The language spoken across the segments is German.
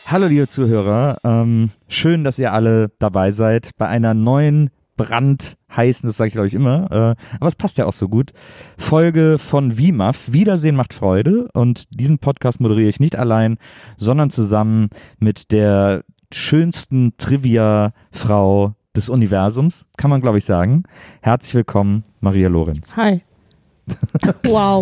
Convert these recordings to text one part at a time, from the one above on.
Hallo liebe Zuhörer, schön, dass ihr alle dabei seid bei einer neuen brandheißen, das sage ich glaube ich immer, aber es passt ja auch so gut, Folge von WIMAF, Wiedersehen macht Freude, und diesen Podcast moderiere ich nicht allein, sondern zusammen mit der schönsten Trivia-Frau des Universums, kann man glaube ich sagen. Herzlich willkommen, Maria Lorenz. Hi. Wow.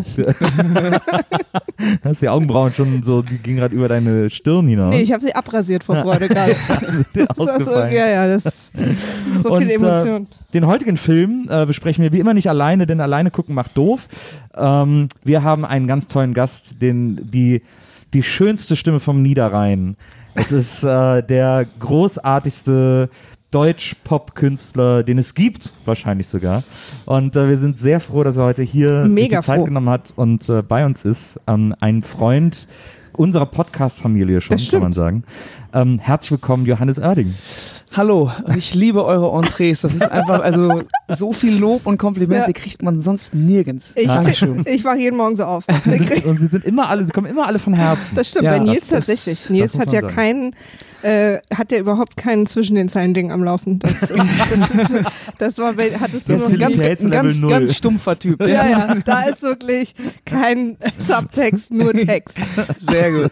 Hast die Augenbrauen schon so, die gingen gerade über deine Stirn hinaus. Nee, ich habe sie abrasiert vor Freude gerade. Ausgefallen. Ja, das ist so viel Emotion. Den heutigen Film besprechen wir wie immer nicht alleine, denn alleine gucken macht doof. Wir haben einen ganz tollen Gast, die schönste Stimme vom Niederrhein. Es ist der großartigste Deutsch-Pop-Künstler, den es gibt, wahrscheinlich sogar. Und wir sind sehr froh, dass er heute hier sich die Zeit genommen hat und bei uns ist. Ein Freund unserer Podcast-Familie schon, kann man sagen. Herzlich willkommen, Johannes Oerding. Hallo, ich liebe eure Entrees. Das ist einfach, also so viel Lob und Komplimente kriegt man sonst nirgends. Dankeschön. Ich wache jeden Morgen so auf. Und sie kommen immer alle von Herzen. Das stimmt, bei Nils tatsächlich. Nils hat ja hat ja überhaupt keinen zwischen den Zeilen Ding am Laufen. Das war, hattest du noch ein ganz stumpfer Typ. Ja, da ist wirklich kein Subtext, nur Text. Sehr gut.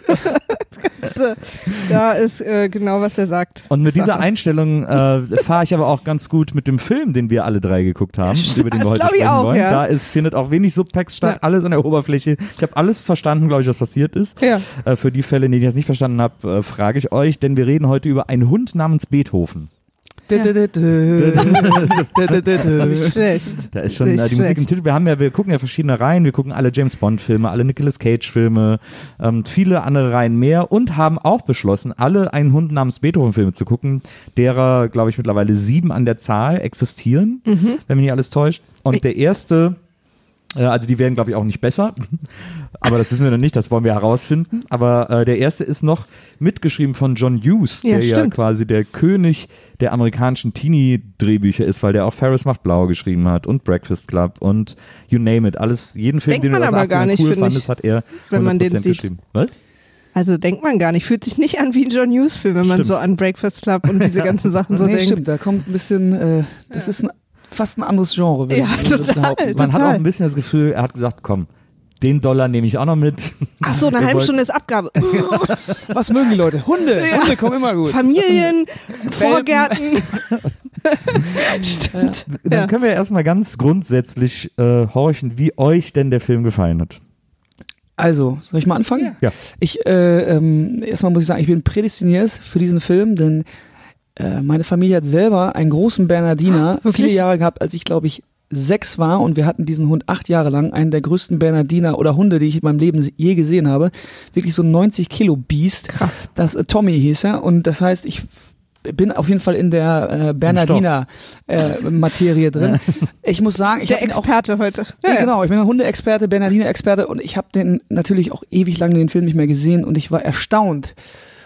Da ist genau, was er sagt. Und mit dieser Einstellung fahre ich aber auch ganz gut mit dem Film, den wir alle drei geguckt haben, über den wir heute sprechen wollen. Ja. Da findet auch wenig Subtext statt, alles an der Oberfläche. Ich habe alles verstanden, glaube ich, was passiert ist. Ja. Für die Fälle, in denen ich das nicht verstanden habe, frage ich euch, denn wir reden heute über einen Hund namens Beethoven. Nicht schlecht. Da ist schon die Musik im Titel. Wir gucken ja verschiedene Reihen. Wir gucken alle James-Bond-Filme, alle Nicolas Cage-Filme, viele andere Reihen mehr und haben auch beschlossen, alle einen Hund namens Beethoven-Filme zu gucken, derer, glaube ich, mittlerweile 7 an der Zahl existieren, wenn mich nicht alles täuscht. Und der erste, also die werden, glaube ich, auch nicht besser, aber das wissen wir noch nicht, das wollen wir herausfinden. Aber der erste ist noch mitgeschrieben von John Hughes, der ja quasi der König der amerikanischen Teenie-Drehbücher ist, weil der auch Ferris macht blau geschrieben hat und Breakfast Club und you name it. Alles, jeden Film, den du aus 80ern cool fandest, hat er 100% geschrieben. Was? Also denkt man gar nicht, fühlt sich nicht an wie ein John Hughes-Film, wenn man so an Breakfast Club und diese ganzen Sachen so denkt. Stimmt, da kommt ein bisschen, das ist fast ein anderes Genre, würde ich behaupten. Man hat auch ein bisschen das Gefühl, er hat gesagt, komm, den $1 nehme ich auch noch mit. Ach so, eine halbe Stunde ist Abgabe. Was mögen die Leute? Hunde. Hunde kommen immer gut. Familien, Vorgärten. Stimmt. Dann können wir erstmal ganz grundsätzlich horchen, wie euch denn der Film gefallen hat. Also, soll ich mal anfangen? Ja. Erstmal muss ich sagen, ich bin prädestiniert für diesen Film, denn meine Familie hat selber einen großen Bernardiner viele Jahre gehabt, als ich, glaube ich, 6 war, und wir hatten diesen Hund 8 Jahre lang, einen der größten Bernardiner oder Hunde, die ich in meinem Leben je gesehen habe. Wirklich so ein 90 Kilo Biest. Krass. Das Tommy hieß er, und das heißt, ich bin auf jeden Fall in der Bernardiner Materie drin. Ich muss sagen, ich habe Experte heute. Ja, genau, ich bin ein Hundeexperte, Bernardiner-Experte, und ich habe den natürlich auch ewig lange den Film nicht mehr gesehen, und ich war erstaunt.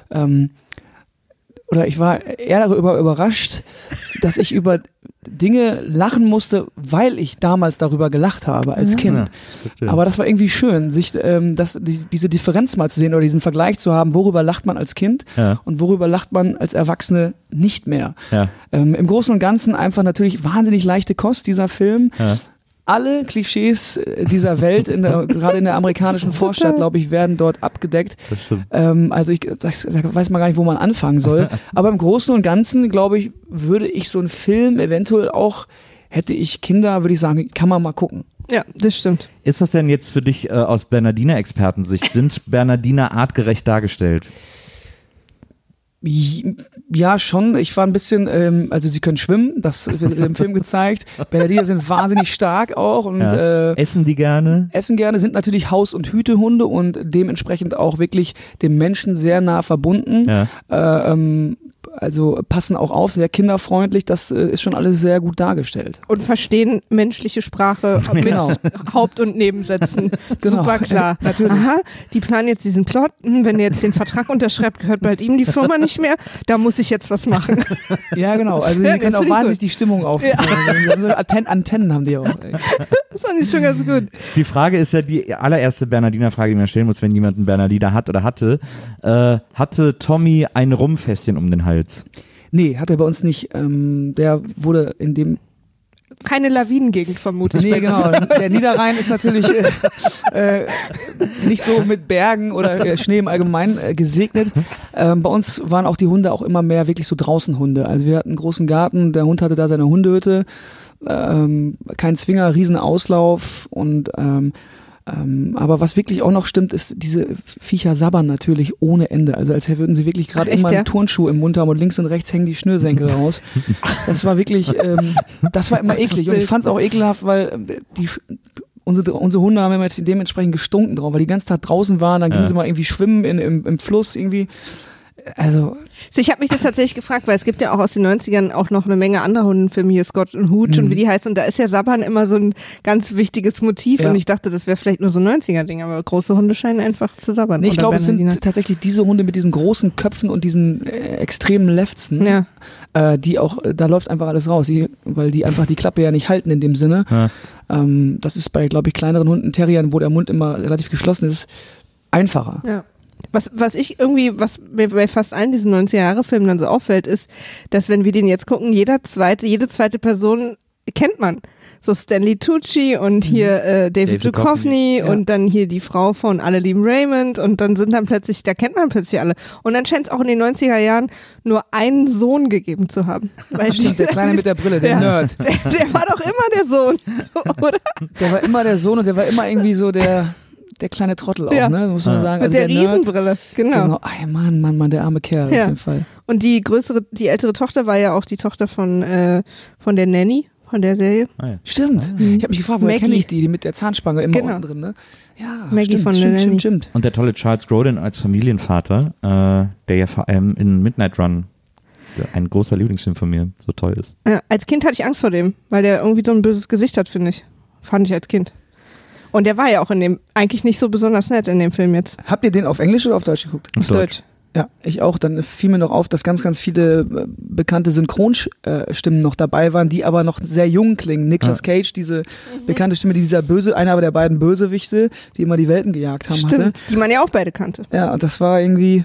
Ich war eher darüber überrascht, dass ich über Dinge lachen musste, weil ich damals darüber gelacht habe als Kind. Ja, aber das war irgendwie schön, sich diese Differenz mal zu sehen oder diesen Vergleich zu haben, worüber lacht man als Kind und worüber lacht man als Erwachsene nicht mehr. Ja. Im Großen und Ganzen einfach natürlich wahnsinnig leichte Kost, dieser Film. Ja. Alle Klischees dieser Welt, gerade in der amerikanischen Vorstadt, glaube ich, werden dort abgedeckt. Das stimmt. Also ich weiß mal gar nicht, wo man anfangen soll. Aber im Großen und Ganzen, glaube ich, würde ich so einen Film eventuell auch, hätte ich Kinder, würde ich sagen, kann man mal gucken. Ja, das stimmt. Ist das denn jetzt für dich aus Bernardiner-Expertensicht, sind Bernardiner artgerecht dargestellt? Ja, schon. Ich war ein bisschen, also sie können schwimmen, das wird im Film gezeigt. Bernardiner sind wahnsinnig stark auch. Und, essen die gerne? Essen gerne, sind natürlich Haus- und Hütehunde und dementsprechend auch wirklich dem Menschen sehr nah verbunden. Ja. also passen auch auf, sehr kinderfreundlich, das ist schon alles sehr gut dargestellt. Und verstehen menschliche Sprache mit Haupt- und Nebensätzen. Genau. Super klar. Natürlich. Aha, die planen jetzt diesen Plot, wenn er jetzt den Vertrag unterschreibt, gehört bald ihm die Firma nicht mehr, da muss ich jetzt was machen. Ja, genau, also die können auch wahnsinnig die Stimmung aufnehmen. Ja. So Antennen haben die auch. Das fand ich schon ganz gut. Die Frage ist ja die allererste Bernardiner-Frage, die man stellen muss, wenn jemand einen Bernardiner hat oder hatte. Hatte Tommy ein Rumfässchen um den Hals? Nee, hat er bei uns nicht. Der wurde in dem... Keine Lawinengegend vermutlich. Nee, genau. Der Niederrhein ist natürlich nicht so mit Bergen oder Schnee im Allgemeinen gesegnet. Bei uns waren auch die Hunde auch immer mehr wirklich so Draußenhunde. Also wir hatten einen großen Garten, der Hund hatte da seine Hundehütte, kein Zwinger, Riesenauslauf und aber was wirklich auch noch stimmt, ist, diese Viecher sabbern natürlich ohne Ende. Also als würden sie wirklich gerade immer einen Turnschuh im Mund haben und links und rechts hängen die Schnürsenkel raus. Das war wirklich, das war immer eklig. Und ich fand es auch ekelhaft, weil unsere Hunde haben immer dementsprechend gestunken drauf, weil die den ganzen Tag draußen waren, dann gingen sie mal irgendwie schwimmen im Fluss irgendwie. Also ich habe mich das tatsächlich gefragt, weil es gibt ja auch aus den 90ern auch noch eine Menge anderer Hundenfilme, hier Scott und Hooch und wie die heißen, und da ist ja Sabbern immer so ein ganz wichtiges Motiv und ich dachte, das wäre vielleicht nur so ein 90er-Ding, aber große Hunde scheinen einfach zu sabbern. Nee, ich glaube, es sind tatsächlich diese Hunde mit diesen großen Köpfen und diesen extremen Lefzen, die auch, da läuft einfach alles raus, weil die einfach die Klappe ja nicht halten in dem Sinne. Ja. Das ist bei, glaube ich, kleineren Hunden, Terriern, wo der Mund immer relativ geschlossen ist, einfacher. Ja. Was mir bei fast allen diesen 90er-Jahre-Filmen dann so auffällt, ist, dass wenn wir den jetzt gucken, jede zweite Person kennt man. So Stanley Tucci und hier David Duchovny und dann hier die Frau von Alle lieben Raymond und dann sind dann plötzlich, da kennt man plötzlich alle. Und dann scheint es auch in den 90er Jahren nur einen Sohn gegeben zu haben. Stimmt, der Kleine mit der Brille, der Nerd. Der war doch immer der Sohn, oder? Der war immer der Sohn und der war immer irgendwie so der kleine Trottel auch, ne, muss man sagen. Mit also der Riesenbrille, genau. Ey, Mann, der arme Kerl auf jeden Fall. Und die ältere Tochter war ja auch die Tochter von der Nanny, von der Serie. Ah, ja. Stimmt. Ich habe mich gefragt, woher kenne ich die mit der Zahnspange immer unten drin, ne? Ja, Maggie von der Nanny. Stimmt. Und der tolle Charles Grodin als Familienvater, der ja vor allem in Midnight Run ein großer Lieblingsfilm von mir so toll ist. Als Kind hatte ich Angst vor dem, weil der irgendwie so ein böses Gesicht hat, finde ich. Fand ich als Kind. Und der war ja auch in dem eigentlich nicht so besonders nett in dem Film jetzt. Habt ihr den auf Englisch oder auf Deutsch geguckt? Auf Deutsch. Ja, ich auch. Dann fiel mir noch auf, dass ganz, ganz viele bekannte Synchronstimmen noch dabei waren, die aber noch sehr jung klingen. Nicolas Cage, diese bekannte Stimme, einer der beiden Bösewichte, die immer die Welten gejagt haben. Stimmt, hatte. Die man ja auch beide kannte. Ja, und das war irgendwie...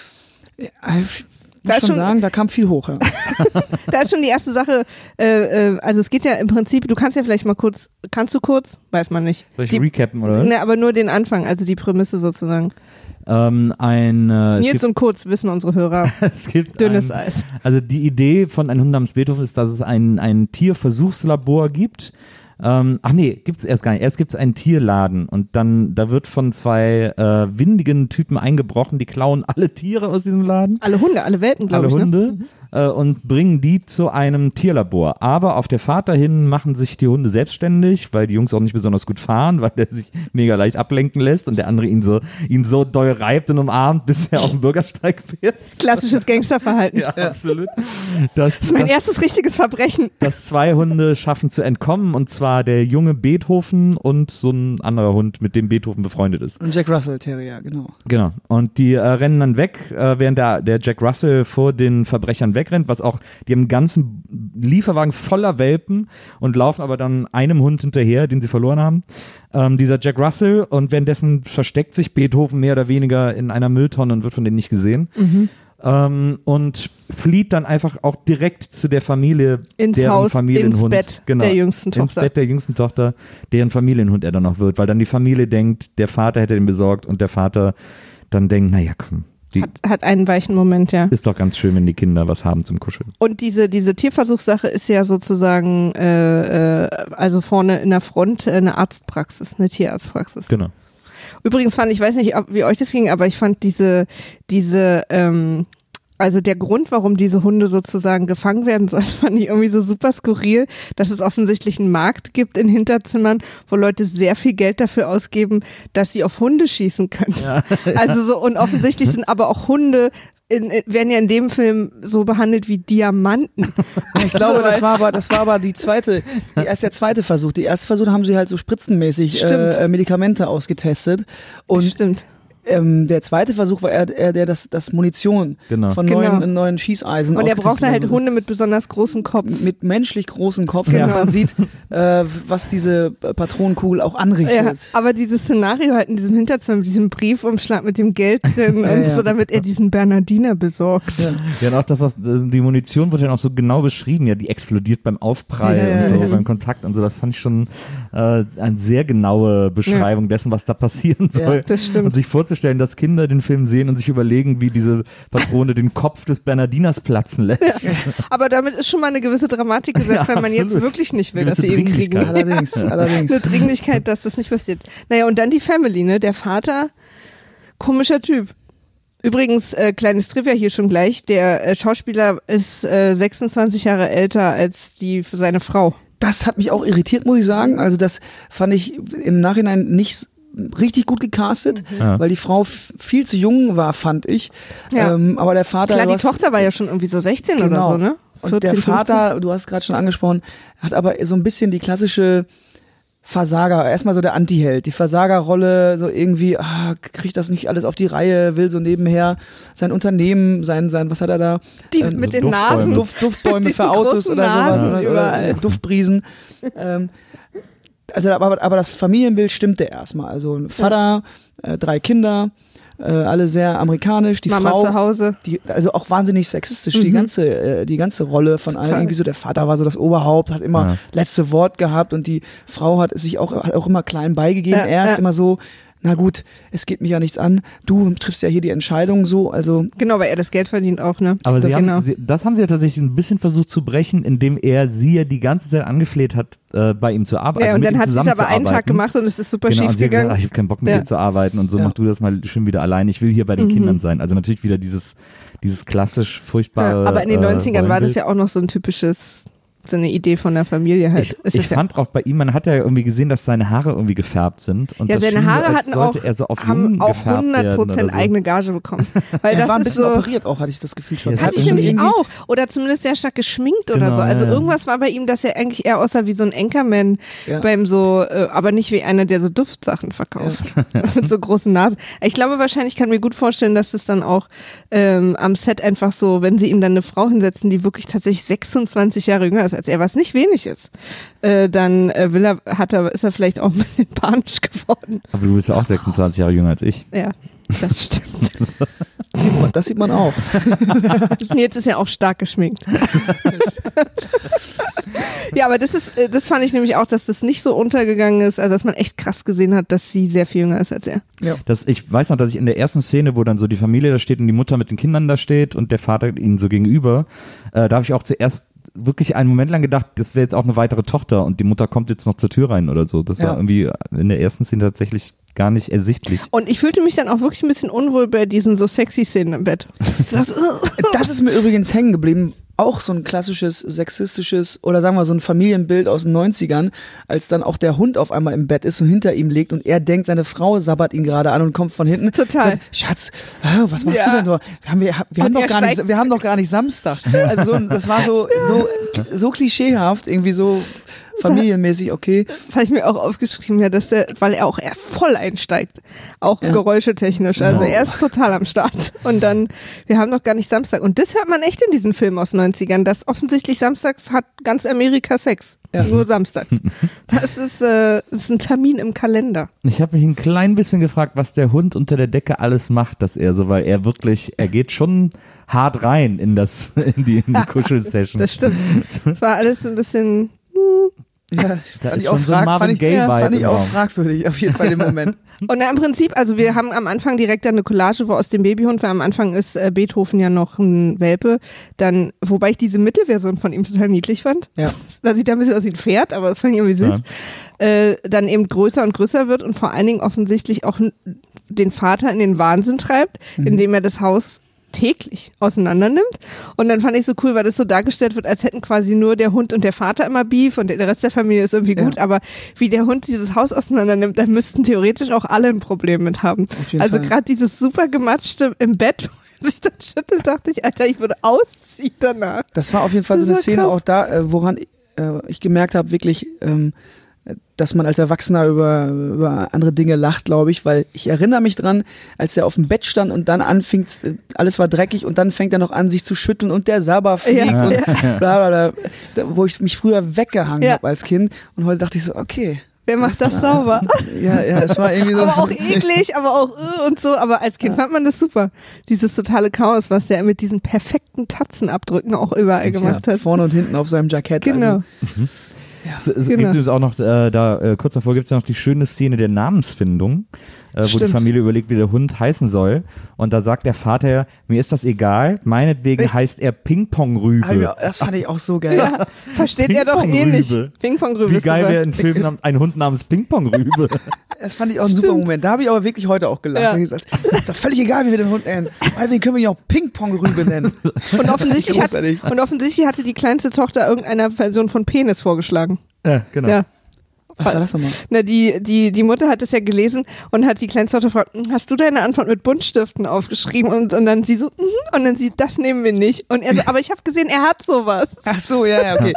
Ich muss schon sagen, da kam viel hoch. Ja. Da ist schon die erste Sache, also es geht ja im Prinzip, du kannst ja vielleicht mal kannst du kurz? Weiß man nicht. Soll ich recappen, oder? Ne, aber nur den Anfang, also die Prämisse sozusagen. Nils und Kurz wissen unsere Hörer. Es gibt dünnes Eis. Also die Idee von Ein Hund namens Beethoven ist, dass es ein Tierversuchslabor gibt. Gibt's erst gar nicht. Erst gibt's einen Tierladen und dann, da wird von zwei windigen Typen eingebrochen, die klauen alle Tiere aus diesem Laden. Alle Hunde, alle Welpen, glaube ich. Alle Hunde. Und bringen die zu einem Tierlabor. Aber auf der Fahrt dahin machen sich die Hunde selbstständig, weil die Jungs auch nicht besonders gut fahren, weil der sich mega leicht ablenken lässt und der andere ihn so doll reibt und umarmt, bis er auf den Bürgersteig fährt. Klassisches Gangsterverhalten. Ja, absolut. Das ist mein erstes richtiges Verbrechen. Dass zwei Hunde schaffen zu entkommen, und zwar der junge Beethoven und so ein anderer Hund, mit dem Beethoven befreundet ist. Ein Jack Russell Terrier, genau. Genau. Und die rennen dann weg, während der Jack Russell vor den Verbrechern wegrennt, die haben einen ganzen Lieferwagen voller Welpen und laufen aber dann einem Hund hinterher, den sie verloren haben. Dieser Jack Russell, und währenddessen versteckt sich Beethoven mehr oder weniger in einer Mülltonne und wird von denen nicht gesehen. Und flieht dann einfach auch direkt zu der Familie, deren Familienhund. Ins Bett der jüngsten Tochter. Ins Bett der jüngsten Tochter, deren Familienhund er dann noch wird, weil dann die Familie denkt, der Vater hätte den besorgt und der Vater dann denkt, naja, komm. Hat einen weichen Moment, ja. Ist doch ganz schön, wenn die Kinder was haben zum Kuscheln. Und diese Tierversuchssache ist ja sozusagen, also vorne in der Front eine Arztpraxis, eine Tierarztpraxis. Genau. Übrigens ich weiß nicht, wie euch das ging, aber ich fand also der Grund, warum diese Hunde sozusagen gefangen werden sollen, fand ich irgendwie so super skurril, dass es offensichtlich einen Markt gibt in Hinterzimmern, wo Leute sehr viel Geld dafür ausgeben, dass sie auf Hunde schießen können. Ja, also so, und offensichtlich sind aber auch Hunde werden ja in dem Film so behandelt wie Diamanten. Ich glaube, das war aber erst der zweite Versuch. Die erste Versuch haben sie halt so spritzenmäßig Medikamente ausgetestet. Und Stimmt. Der zweite Versuch war das Munition von neuen Schießeisen. Und er brauchte halt Hunde mit besonders großem Kopf. Mit menschlich großem Kopf, damit man sieht, was diese Patronenkugel auch anrichtet. Ja, aber dieses Szenario halt in diesem Hinterzimmer, mit diesem Briefumschlag mit dem Geld drin und so, damit er diesen Bernardiner besorgt. Ja, und auch die Munition wurde ja auch so genau beschrieben, ja, die explodiert beim Aufprall und so, beim Kontakt und so. Das fand ich schon eine sehr genaue Beschreibung dessen, was da passieren soll. Ja, das stimmt. Und sich vorzustellen, dass Kinder den Film sehen und sich überlegen, wie diese Patrone den Kopf des Bernardiners platzen lässt. Ja, aber damit ist schon mal eine gewisse Dramatik gesetzt, wenn man jetzt wirklich nicht will, dass sie ihn kriegen. Allerdings. Eine Dringlichkeit, dass das nicht passiert. Naja, und dann die Family, ne? Der Vater, komischer Typ. Übrigens, kleines Trivia hier schon gleich, der Schauspieler ist 26 Jahre älter als seine Frau. Das hat mich auch irritiert, muss ich sagen. Also das fand ich im Nachhinein nicht richtig gut gecastet, weil die Frau viel zu jung war, fand ich. Ja. Aber der Vater... Klar, die Tochter war ja schon irgendwie so 16 oder so, ne? 14, und der Vater, 15? Du hast gerade schon angesprochen, hat aber so ein bisschen die klassische Versager, erstmal so der Anti-Held, die Versagerrolle, so irgendwie, kriegt das nicht alles auf die Reihe, will so nebenher sein Unternehmen, sein was hat er da? Die mit den Nasen. Duftbäume für Autos oder sowas, oder Duftbriesen. Also, aber das Familienbild stimmte erstmal. Also ein Vater, 3 Kinder, alle sehr amerikanisch. Die Mama Frau zu Hause. Also auch wahnsinnig sexistisch. Die ganze Rolle von allen. Irgendwie so, der Vater war so das Oberhaupt, hat immer letzte Wort gehabt und die Frau hat sich auch immer klein beigegeben. Erst immer so, na gut, es geht mich ja nichts an, du triffst ja hier die Entscheidung so, also... Genau, weil er das Geld verdient auch, ne? Aber das haben sie ja tatsächlich ein bisschen versucht zu brechen, indem er sie ja die ganze Zeit angefleht hat, bei ihm zu arbeiten. Ja, also und dann hat sie es aber einen Tag gemacht und es ist super schief gegangen. Ich habe keinen Bock mit dir zu arbeiten und so, mach du das mal schön wieder allein, ich will hier bei den Kindern sein. Also natürlich wieder dieses klassisch furchtbare aber in den 90ern war das ja auch noch so ein typisches... so eine Idee von der Familie halt. Ich fand auch bei ihm, man hat ja irgendwie gesehen, dass seine Haare irgendwie gefärbt sind. Und das seine Haare haben auch 100% so. eigene Gage bekommen. Weil er das war ein bisschen so, operiert auch, hatte ich das Gefühl schon. Hatte ich nämlich auch. Oder zumindest sehr stark geschminkt oder so. Also irgendwas war bei ihm, dass er eigentlich eher aussah wie so ein Anchorman beim so, aber nicht wie einer, der so Duftsachen verkauft. Mit so großen Nasen. Ich glaube wahrscheinlich, kann mir gut vorstellen, dass das dann auch am Set einfach so, wenn sie ihm dann eine Frau hinsetzen, die wirklich tatsächlich 26 Jahre jünger ist als er, was nicht wenig ist, dann ist er vielleicht auch ein bisschen panisch geworden. Aber du bist ja auch 26 Jahre jünger als ich. Ja, das stimmt. Das sieht man auch. Jetzt ist er auch stark geschminkt. Ja, aber das fand ich nämlich auch, dass das nicht so untergegangen ist, also dass man echt krass gesehen hat, dass sie sehr viel jünger ist als er. Ja. Ich weiß noch, dass ich in der ersten Szene, wo dann so die Familie da steht und die Mutter mit den Kindern da steht und der Vater ihnen so gegenüber, da habe ich auch zuerst wirklich einen Moment lang gedacht, das wäre jetzt auch eine weitere Tochter und die Mutter kommt jetzt noch zur Tür rein oder so. Das war irgendwie in der ersten Szene tatsächlich gar nicht ersichtlich. Und ich fühlte mich dann auch wirklich ein bisschen unwohl bei diesen so sexy Szenen im Bett. Das ist mir übrigens hängen geblieben. Auch so ein klassisches sexistisches oder sagen wir so ein Familienbild aus den 90ern, als dann auch der Hund auf einmal im Bett ist und hinter ihm liegt und er denkt, seine Frau sabbert ihn gerade an und kommt von hinten. Total. Sagt, Schatz, was machst du denn so? Wir haben doch gar nicht Samstag. Also das war so klischeehaft, irgendwie so familienmäßig, okay. Das habe ich mir auch aufgeschrieben, weil er auch voll einsteigt. Auch geräuschetechnisch. Also er ist total am Start. Und dann, wir haben noch gar nicht Samstag. Und das hört man echt in diesen Filmen aus 90ern, dass offensichtlich samstags hat ganz Amerika Sex. Ja. Nur samstags. Das ist ein Termin im Kalender. Ich habe mich ein klein bisschen gefragt, was der Hund unter der Decke alles macht, weil er geht schon hart rein in die Kuschelsession. Das stimmt. Das war alles ein bisschen... Ja, fand ich auch fragwürdig, auf jeden Fall im Moment. Und im Prinzip, also wir haben am Anfang direkt eine Collage, wo aus dem Babyhund, weil am Anfang ist Beethoven ja noch ein Welpe, wobei ich diese Mittelversion von ihm total niedlich fand. Ja. Da sieht er ein bisschen aus wie ein Pferd, aber das fand ich irgendwie süß. Ja. Dann eben größer und größer wird und vor allen Dingen offensichtlich auch den Vater in den Wahnsinn treibt, indem er das Haus täglich auseinander nimmt. Und dann fand ich so cool, weil das so dargestellt wird, als hätten quasi nur der Hund und der Vater immer Beef und der Rest der Familie ist irgendwie gut, aber wie der Hund dieses Haus auseinander nimmt, dann müssten theoretisch auch alle ein Problem mit haben. Also gerade dieses super gematschte im Bett, sich dann schüttelt, dachte ich, Alter, ich würde ausziehen danach. Das war auf jeden Fall so eine Szene krass. auch da, woran ich gemerkt habe, wirklich, dass man als Erwachsener über andere Dinge lacht, glaube ich, weil ich erinnere mich dran, als er auf dem Bett stand und dann anfing, alles war dreckig und dann fängt er noch an, sich zu schütteln und der Sabber fliegt und bla bla bla, wo ich mich früher weggehangen habe als Kind und heute dachte ich so, okay. Wer macht das sauber? Ja, es war irgendwie so. Aber auch eklig, aber auch und so. Aber als Kind fand man das super. Dieses totale Chaos, was der mit diesen perfekten Tatzenabdrücken auch überall gemacht hat. Vorne und hinten auf seinem Jackett. Genau. Also. Ja. Es gibt übrigens auch noch, kurz davor gibt es ja noch die schöne Szene der Namensfindung, wo die Familie überlegt, wie der Hund heißen soll. Und da sagt der Vater, mir ist das egal, meinetwegen heißt er Ping-Pong-Rübe. Ja, das fand ich auch so geil. Ja, versteht er doch eh nicht. Ping-Pong-Rübe. Wie geil wäre ein Film ein Hund namens Ping-Pong-Rübe. Das fand ich auch ein super Moment. Da habe ich aber wirklich heute auch gelacht. Ja. Ich gesagt, ist doch völlig egal, wie wir den Hund nennen. Meinetwegen können wir ihn auch Ping-Pong-Rübe nennen. Und offensichtlich hatte die kleinste Tochter irgendeiner Version von Penis vorgeschlagen. Ja, genau. Ja. Was war das nochmal? Na, die Mutter hat es ja gelesen und hat die kleinste Tochter gefragt, hast du deine Antwort mit Buntstiften aufgeschrieben? Und dann sie so, und dann sie, das nehmen wir nicht. Und er so, aber ich habe gesehen, er hat sowas. Ach so, ja, okay.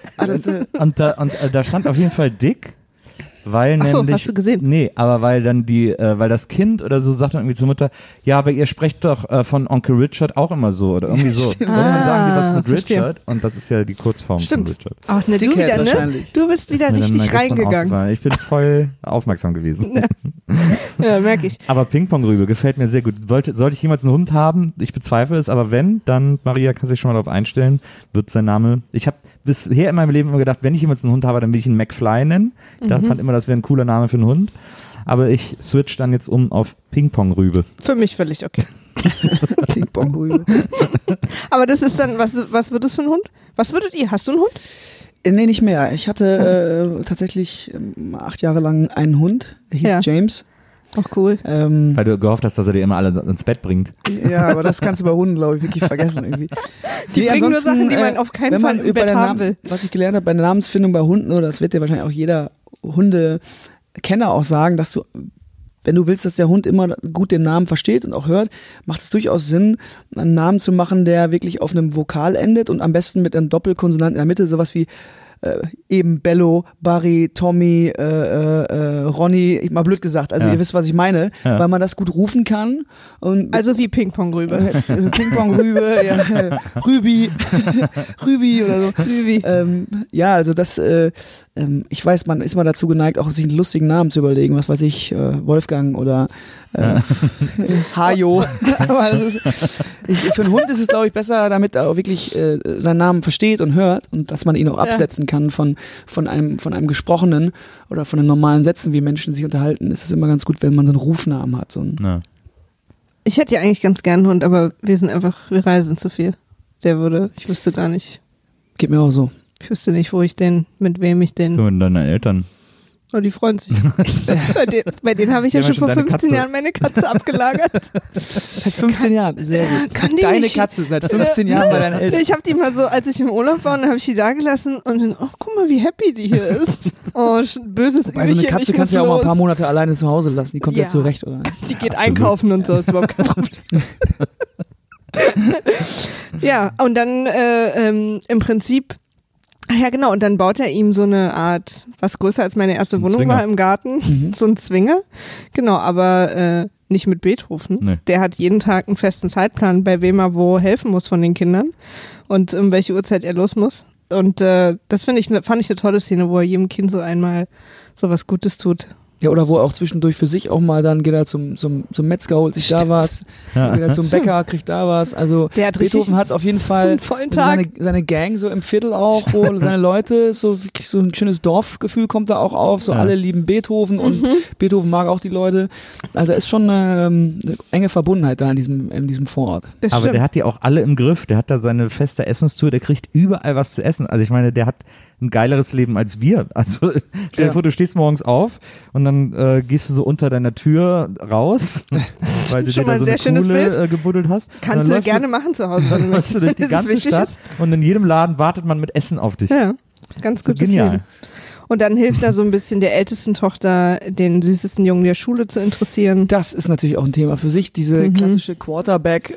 Und da stand auf jeden Fall dick. Weil Ach so, nämlich, hast du gesehen? Nee, aber weil dann weil das Kind oder so sagt dann irgendwie zur Mutter, ja, aber ihr sprecht doch von Onkel Richard auch immer so oder irgendwie so. Irgendwann sagen die was mit Richard und das ist ja die Kurzform von Richard. Ach, ne, du wieder, ne? Du bist wieder richtig reingegangen. Ich bin voll aufmerksam gewesen. Ja, merke ich. Aber Ping-Pong-Rübe gefällt mir sehr gut. Sollte ich jemals einen Hund haben? Ich bezweifle es, aber wenn, dann, Maria kann sich schon mal darauf einstellen, wird sein Name. Ich habe bisher in meinem Leben immer gedacht, wenn ich jemals einen Hund habe, dann will ich ihn McFly nennen. Da fand immer, das wäre ein cooler Name für einen Hund. Aber ich switch dann jetzt um auf Ping-Pong-Rübe. Für mich völlig okay. Ping-Pong-Rübe. Aber das ist dann, was wird das für ein Hund? Was würdet ihr? Hast du einen Hund? Nee, nicht mehr. Ich hatte tatsächlich 8 Jahre lang einen Hund, der hieß James. Auch cool. Weil du gehofft hast, dass er dir immer alle ins Bett bringt. Ja, aber das kannst du bei Hunden, glaube ich, wirklich vergessen irgendwie. Die bringen nur Sachen, die man auf keinen Fall im Bett haben will. Was ich gelernt habe bei der Namensfindung bei Hunden, oder das wird dir wahrscheinlich auch jeder Hundekenner auch sagen, dass du, wenn du willst, dass der Hund immer gut den Namen versteht und auch hört, macht es durchaus Sinn, einen Namen zu machen, der wirklich auf einem Vokal endet und am besten mit einem Doppelkonsonant in der Mitte, sowas wie eben Bello, Barry, Tommy, Ronny, mal blöd gesagt, also ihr wisst, was ich meine, weil man das gut rufen kann. Und also wie Ping-Pong-Rübe. Ping-Pong-Rübe, ja, Rübi oder so. Rübi. Ja, also das, ich weiß, man ist mal dazu geneigt, auch sich einen lustigen Namen zu überlegen, was weiß ich, Wolfgang oder Hajo. Aber für einen Hund ist es, glaube ich, besser, damit er auch wirklich seinen Namen versteht und hört und dass man ihn auch absetzen kann von einem gesprochenen oder von den normalen Sätzen, wie Menschen sich unterhalten. Ist es immer ganz gut, wenn man so einen Rufnamen hat. So einen Ich hätte ja eigentlich ganz gern einen Hund, aber wir reisen zu viel. Ich wüsste gar nicht. Geht mir auch so. Ich wüsste nicht, mit wem ich den. Und deine Eltern. Oh, die freuen sich. bei denen habe ich ja schon vor 15 Jahren meine Katze abgelagert. Seit 15 Jahren, sehr gut. Deine Katze seit 15 Jahren bei deinen Eltern. Ich habe die mal so, als ich im Urlaub war, dann habe ich die da gelassen und dann, guck mal, wie happy die hier ist. Oh, böses Bei so eine Katze kannst du ja auch mal ein paar Monate alleine zu Hause lassen. Die kommt ja zurecht, oder? Die geht einkaufen und so, ist überhaupt kein Problem. Ja, und dann im Prinzip ja, genau. Und dann baut er ihm so eine Art, was größer als meine erste Wohnung war im Garten, so ein Zwinger. Genau, aber nicht mit Beethoven. Nee. Der hat jeden Tag einen festen Zeitplan, bei wem er wo helfen muss von den Kindern und um welche Uhrzeit er los muss. Und das fand ich eine tolle Szene, wo er jedem Kind so einmal so was Gutes tut. Ja, oder wo er auch zwischendurch für sich auch mal dann geht er zum Metzger, holt sich da was, geht er zum Bäcker, kriegt da was. Also Beethoven hat auf jeden Fall seine Gang so im Viertel auch, wo seine Leute, so wirklich so ein schönes Dorfgefühl kommt da auch auf, so alle lieben Beethoven und Beethoven mag auch die Leute. Also ist schon eine enge Verbundenheit da in diesem Vorort. Aber der hat die auch alle im Griff, der hat da seine feste Essenstour, der kriegt überall was zu essen. Also ich meine, der hat ein geileres Leben als wir. Also stell dir vor, du stehst morgens auf und dann gehst du so unter deiner Tür raus, weil du dir da so eine Kuhle gebuddelt hast. Kannst du gerne machen zu Hause. Dann läufst du durch die ganze Stadt und in jedem Laden wartet man mit Essen auf dich. Ja. ganz gutes genial. Leben. Und dann hilft er so ein bisschen der ältesten Tochter, den süßesten Jungen der Schule zu interessieren. Das ist natürlich auch ein Thema für sich, diese klassische Quarterback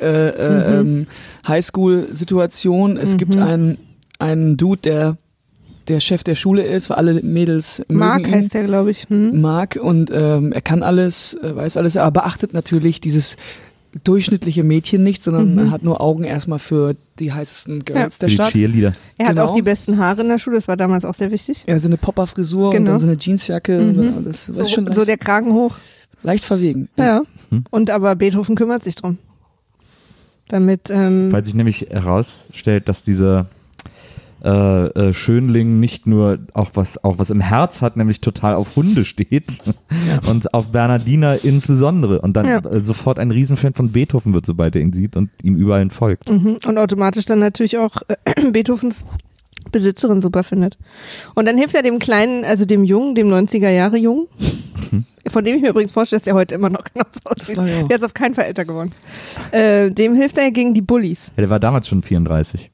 Highschool-Situation. Es gibt einen Dude, der Chef der Schule ist, weil alle Mädels mögen Mark ihn. heißt der, glaube ich. Mark, und er kann alles, weiß alles, aber beachtet natürlich dieses durchschnittliche Mädchen nicht, sondern hat nur Augen erstmal für die heißesten Girls der Die Stadt. Cheerleader. Er hat Genau. auch die besten Haare in der Schule, das war damals auch sehr wichtig. Ja, so eine Popper-Frisur und Genau. dann so eine Jeansjacke. Das ist schon So der Kragen hoch. leicht verwegen. Ja. Und aber Beethoven kümmert sich drum. Damit, Weil sich nämlich herausstellt, dass dieser Schönling nicht nur auch was im Herz hat, nämlich total auf Hunde steht und auf Bernardiner insbesondere und dann sofort ein Riesenfan von Beethoven wird, sobald er ihn sieht und ihm überall folgt. und automatisch dann natürlich auch Beethovens Besitzerin super findet. Und dann hilft er dem Kleinen, also dem Jungen, dem 90er-Jahre-Jungen, von dem ich mir übrigens vorstelle, dass der heute immer noch genauso aussieht. Der ist auf keinen Fall älter geworden. Dem hilft er gegen die Bullies. Ja, der war damals schon 34.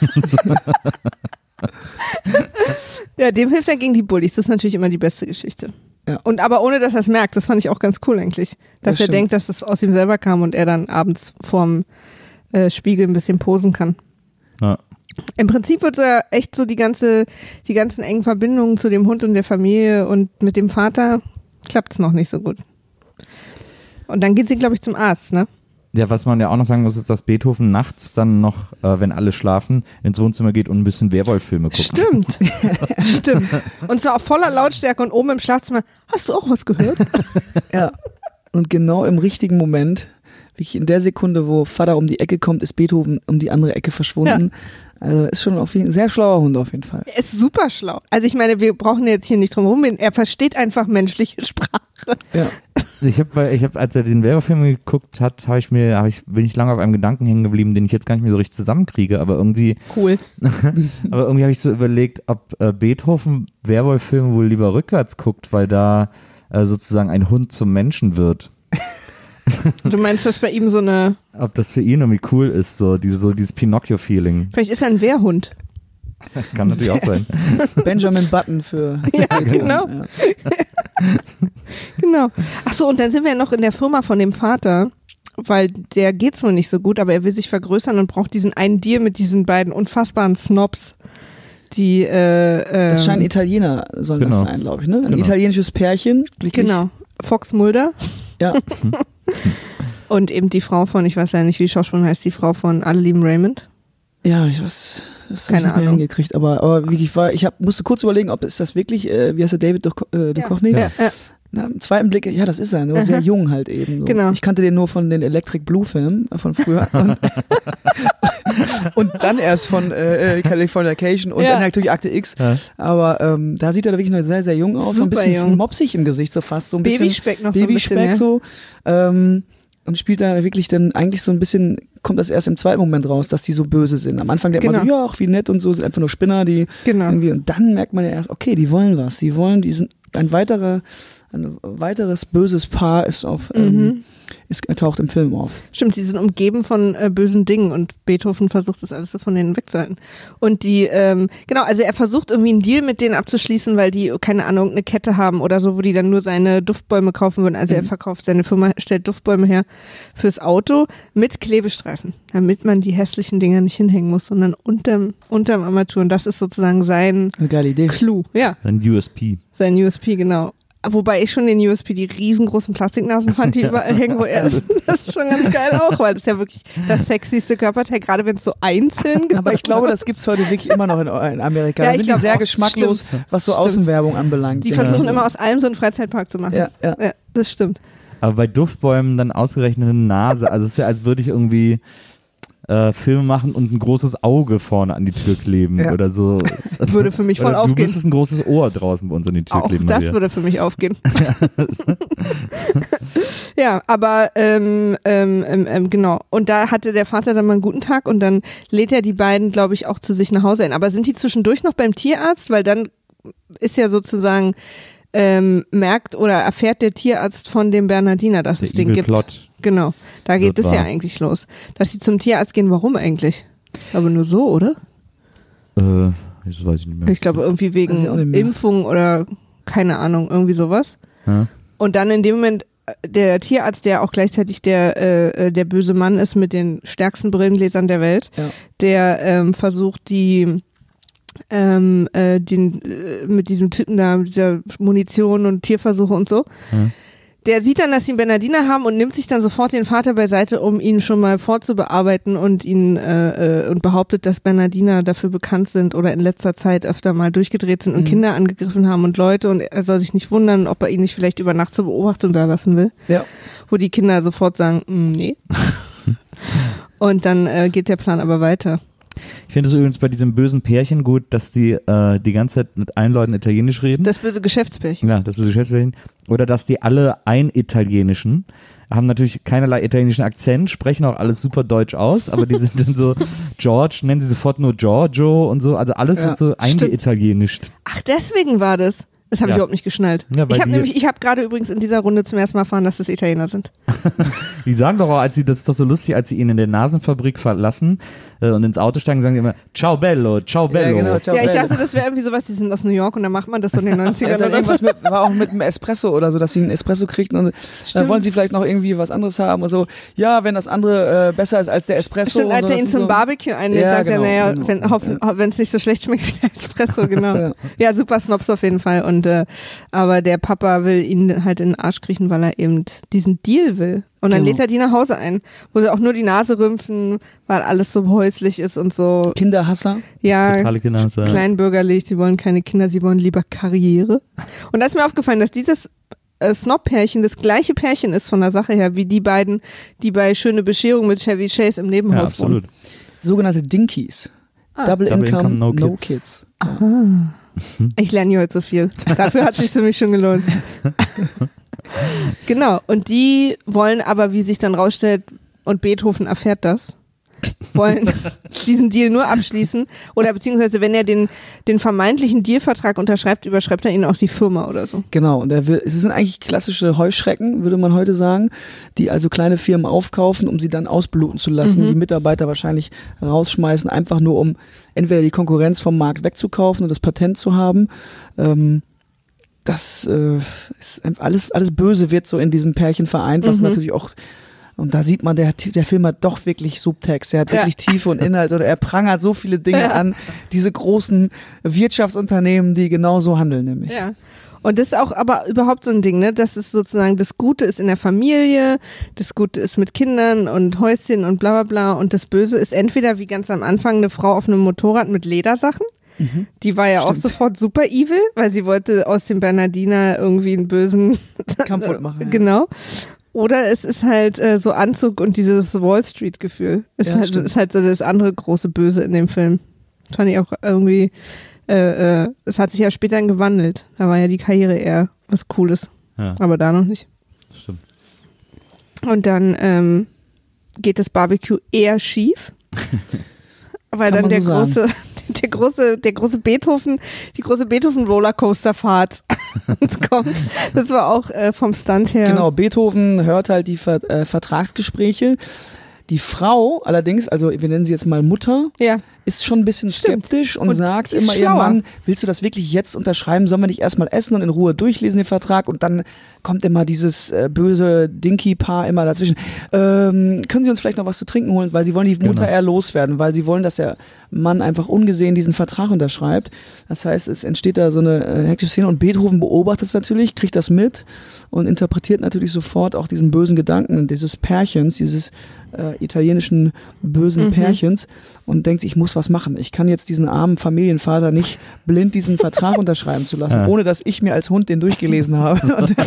Ja, dem hilft er gegen die Bullies. Das ist natürlich immer die beste Geschichte. Ja. Und aber ohne, dass er es merkt. Das fand ich auch ganz cool eigentlich. Dass Das er stimmt. denkt, dass es aus ihm selber kam und er dann abends vorm Spiegel ein bisschen posen kann. Ja. Im Prinzip wird er echt so die ganzen engen Verbindungen zu dem Hund und der Familie und mit dem Vater klappt es noch nicht so gut. Und dann geht sie, glaube ich, zum Arzt, ne? Ja, was man ja auch noch sagen muss, ist, dass Beethoven nachts dann noch, wenn alle schlafen, ins Wohnzimmer geht und ein bisschen Werwolf-Filme guckt. Stimmt. Stimmt. Und zwar auf voller Lautstärke und oben im Schlafzimmer. Hast du auch was gehört? Ja. Und genau im richtigen Moment, wirklich in der Sekunde, wo Vater um die Ecke kommt, ist Beethoven um die andere Ecke verschwunden. Also ist schon auf jeden Fall ein sehr schlauer Hund auf jeden Fall. Er ist super schlau. Also ich meine, wir brauchen jetzt hier nicht drum rumreden. Er versteht einfach menschliche Sprache. Ja. Ich hab, als er den Werwolf-Film geguckt hat, bin ich lange auf einem Gedanken hängen geblieben, den ich jetzt gar nicht mehr so richtig zusammenkriege, aber irgendwie Cool. habe ich so überlegt, ob Beethoven Werwolf-Filme wohl lieber rückwärts guckt, weil da sozusagen ein Hund zum Menschen wird. Du meinst, dass bei ihm so eine... Ob das für ihn irgendwie cool ist, so dieses Pinocchio-Feeling. Vielleicht ist er ein Wehrhund. Kann natürlich auch sein. Benjamin Button für Ja, Beethoven. genau. Ja. Genau. Ach so, und dann sind wir ja noch in der Firma von dem Vater, weil der geht's wohl nicht so gut, aber er will sich vergrößern und braucht diesen einen Deal mit diesen beiden unfassbaren Snobs, die Das scheinen Italiener, sollen Genau. das sein, glaube ich. Ne? Ein Genau. italienisches Pärchen. Wirklich. genau, Fox Mulder Ja. und eben die Frau von, ich weiß ja nicht, wie die Schauspielerin heißt, die Frau von Alle lieben Raymond. Ja, ich weiß. Das habe Keine ich nicht mehr Ahnung. hingekriegt, aber wirklich musste kurz überlegen, ob ist das wirklich, wie heißt der, David Duchovny? Ja, ja. Na, im zweiten Blick, ja, das ist er, nur sehr jung halt eben. So. Genau. Ich kannte den nur von den Electric Blue Filmen von früher. Und dann erst von Californication und dann natürlich Akte X. Ja. Aber da sieht er wirklich noch sehr, sehr jung aus, so ein Super bisschen jung. mopsig im Gesicht, so fast. So ein bisschen Babyspeck noch so ein bisschen. Babyspeck Ja. so. Und spielt da wirklich dann eigentlich so ein bisschen, kommt das erst im zweiten Moment raus, dass die so böse sind. Am Anfang denkt man so, ja, ach, wie nett und so, sind einfach nur Spinner, die Genau. irgendwie, und dann merkt man ja erst, okay, die wollen was, die sind ein weiteres böses Paar ist taucht im Film auf. Stimmt, die sind umgeben von bösen Dingen und Beethoven versucht das alles so von denen wegzuhalten. Und die, genau, also er versucht irgendwie einen Deal mit denen abzuschließen, weil die, keine Ahnung, eine Kette haben oder so, wo die dann nur seine Duftbäume kaufen würden. Also er verkauft, seine Firma stellt Duftbäume her fürs Auto mit Klebestreifen, damit man die hässlichen Dinger nicht hinhängen muss, sondern unterm Armatur. Und das ist sozusagen sein Eine geile Idee. Clou, ja, Ein USP. sein USP, genau. Wobei ich schon den USP, die riesengroßen Plastiknasen fand, die überall hängen, wo er ist. Das ist schon ganz geil auch, weil das ist ja wirklich das sexyste Körperteil, gerade wenn es so einzeln Aber ich glaube, das gibt's heute wirklich immer noch in Amerika. Ja, Da ich sind die glaub sehr auch. geschmacklos, Stimmt. was so Stimmt. Außenwerbung anbelangt. Die versuchen immer aus allem so einen Freizeitpark zu machen. Ja. Ja, das stimmt. Aber bei Duftbäumen dann ausgerechnet eine Nase. Also es ist ja, als würde ich irgendwie Filme machen und ein großes Auge vorne an die Tür kleben oder so. Würde für mich voll Oder aufgehen. Du müsstest ein großes Ohr draußen bei uns an die Tür Auch kleben. das Maria. würde für mich aufgehen. Ja, aber genau. Und da hatte der Vater dann mal einen guten Tag und dann lädt er die beiden, glaube ich, auch zu sich nach Hause ein. Aber sind die zwischendurch noch beim Tierarzt? Weil dann ist ja sozusagen merkt oder erfährt der Tierarzt von dem Bernardiner, dass Der es den Evil gibt. Plot. Genau, da geht Wird es ja wahr. eigentlich los. Dass sie zum Tierarzt gehen, warum eigentlich? Aber nur so, oder? Das weiß ich nicht mehr. Ich glaube irgendwie wegen Impfung oder keine Ahnung, irgendwie sowas. Ja. Und dann in dem Moment der Tierarzt, der auch gleichzeitig der böse Mann ist mit den stärksten Brillengläsern der Welt, der versucht mit diesem Typen da, mit dieser Munition und Tierversuche und so. Der sieht dann, dass sie einen Bernardiner haben und nimmt sich dann sofort den Vater beiseite, um ihn schon mal vorzubearbeiten und ihn und behauptet, dass Bernardiner dafür bekannt sind oder in letzter Zeit öfter mal durchgedreht sind und Kinder angegriffen haben und Leute, und er soll sich nicht wundern, ob er ihn nicht vielleicht über Nacht zur Beobachtung da lassen will. Ja. Wo die Kinder sofort sagen, nee. Und dann geht der Plan aber weiter. Ich finde es übrigens bei diesem bösen Pärchen gut, dass die die ganze Zeit mit allen Leuten Italienisch reden. Das böse Geschäftspärchen. Ja, das böse Geschäftspärchen. Oder dass die alle Einitalienischen, haben natürlich keinerlei italienischen Akzent, sprechen auch alles super deutsch aus, aber die sind dann so, George, nennen sie sofort nur Giorgio und so, also alles wird so eingeitalienisch. Ach, deswegen war das. Das habe ich überhaupt nicht geschnallt. Ja, ich habe gerade übrigens in dieser Runde zum ersten Mal erfahren, dass das Italiener sind. Die sagen doch auch, das ist doch so lustig, als sie ihn in der Nasenfabrik verlassen und ins Auto steigen, sagen die immer, ciao bello, ciao bello. Ja, genau, ciao bello. Ich dachte, das wäre irgendwie sowas, die sind aus New York und dann macht man das so in den 90ern. Dann irgendwas war auch mit einem Espresso oder so, dass sie einen Espresso kriegten und dann wollen sie vielleicht noch irgendwie was anderes haben und so, ja, wenn das andere besser ist als der Espresso. Stimmt, als er ihn zum Barbecue einlädt, sagt er, naja, wenn es nicht so schlecht schmeckt wie der Espresso, genau. Ja, super Snobs auf jeden Fall. Und aber der Papa will ihn halt in den Arsch kriechen, weil er eben diesen Deal will. Und dann lädt er die nach Hause ein, wo sie auch nur die Nase rümpfen, weil alles so häuslich ist und so. Kinderhasser? Ja, kleinbürgerlich, sie wollen keine Kinder, sie wollen lieber Karriere. Und da ist mir aufgefallen, dass dieses Snob-Pärchen das gleiche Pärchen ist von der Sache her, wie die beiden, die bei Schöne Bescherung mit Chevy Chase im Nebenhaus wohnen. Sogenannte Dinkies. Double Income, no Kids. Aha. Ich lerne hier heute so viel. Dafür hat es sich für mich schon gelohnt. Genau, und die wollen aber, wie sich dann rausstellt, und Beethoven erfährt das, wollen diesen Deal nur abschließen oder beziehungsweise wenn er den vermeintlichen Dealvertrag unterschreibt, überschreibt er ihnen auch die Firma oder so. Genau, und es sind eigentlich klassische Heuschrecken, würde man heute sagen, die also kleine Firmen aufkaufen, um sie dann ausbluten zu lassen, die Mitarbeiter wahrscheinlich rausschmeißen, einfach nur um entweder die Konkurrenz vom Markt wegzukaufen und das Patent zu haben. Das ist alles Böse wird so in diesem Pärchen vereint, was natürlich auch, und da sieht man, der Film hat doch wirklich Subtext, er hat wirklich Tiefe und Inhalt, oder er prangert so viele Dinge an, diese großen Wirtschaftsunternehmen, die genau so handeln nämlich. Ja. Und das ist auch aber überhaupt so ein Ding, ne, dass es sozusagen das Gute ist in der Familie, das Gute ist mit Kindern und Häuschen und bla bla bla, und das Böse ist entweder wie ganz am Anfang eine Frau auf einem Motorrad mit Ledersachen. Die war ja auch sofort super evil, weil sie wollte aus dem Bernardiner irgendwie einen bösen Kampf machen. Genau. Oder es ist halt so Anzug und dieses Wall-Street-Gefühl. Ist halt so das andere große Böse in dem Film. Fand ich auch irgendwie, es hat sich ja später gewandelt. Da war ja die Karriere eher was Cooles. Ja. Aber da noch nicht. Stimmt. Und dann geht das Barbecue eher schief. Weil dann die große Beethoven-Rollercoaster-Fahrt kommt. Das war auch vom Stunt her. Genau, Beethoven hört halt die Vertragsgespräche. Die Frau allerdings, also wir nennen sie jetzt mal Mutter, ist schon ein bisschen skeptisch und sagt immer ihrem Mann, willst du das wirklich jetzt unterschreiben? Sollen wir nicht erstmal essen und in Ruhe durchlesen den Vertrag? Und dann kommt immer dieses böse Dinky-Paar immer dazwischen. Können Sie uns vielleicht noch was zu trinken holen? Weil sie wollen die Mutter eher loswerden, weil sie wollen, dass der Mann einfach ungesehen diesen Vertrag unterschreibt. Das heißt, es entsteht da so eine hektische Szene und Beethoven beobachtet es natürlich, kriegt das mit und interpretiert natürlich sofort auch diesen bösen Gedanken dieses Pärchens, dieses italienischen bösen Pärchens und denkt sich, ich muss was machen. Ich kann jetzt diesen armen Familienvater nicht blind diesen Vertrag unterschreiben zu lassen, ohne dass ich mir als Hund den durchgelesen habe.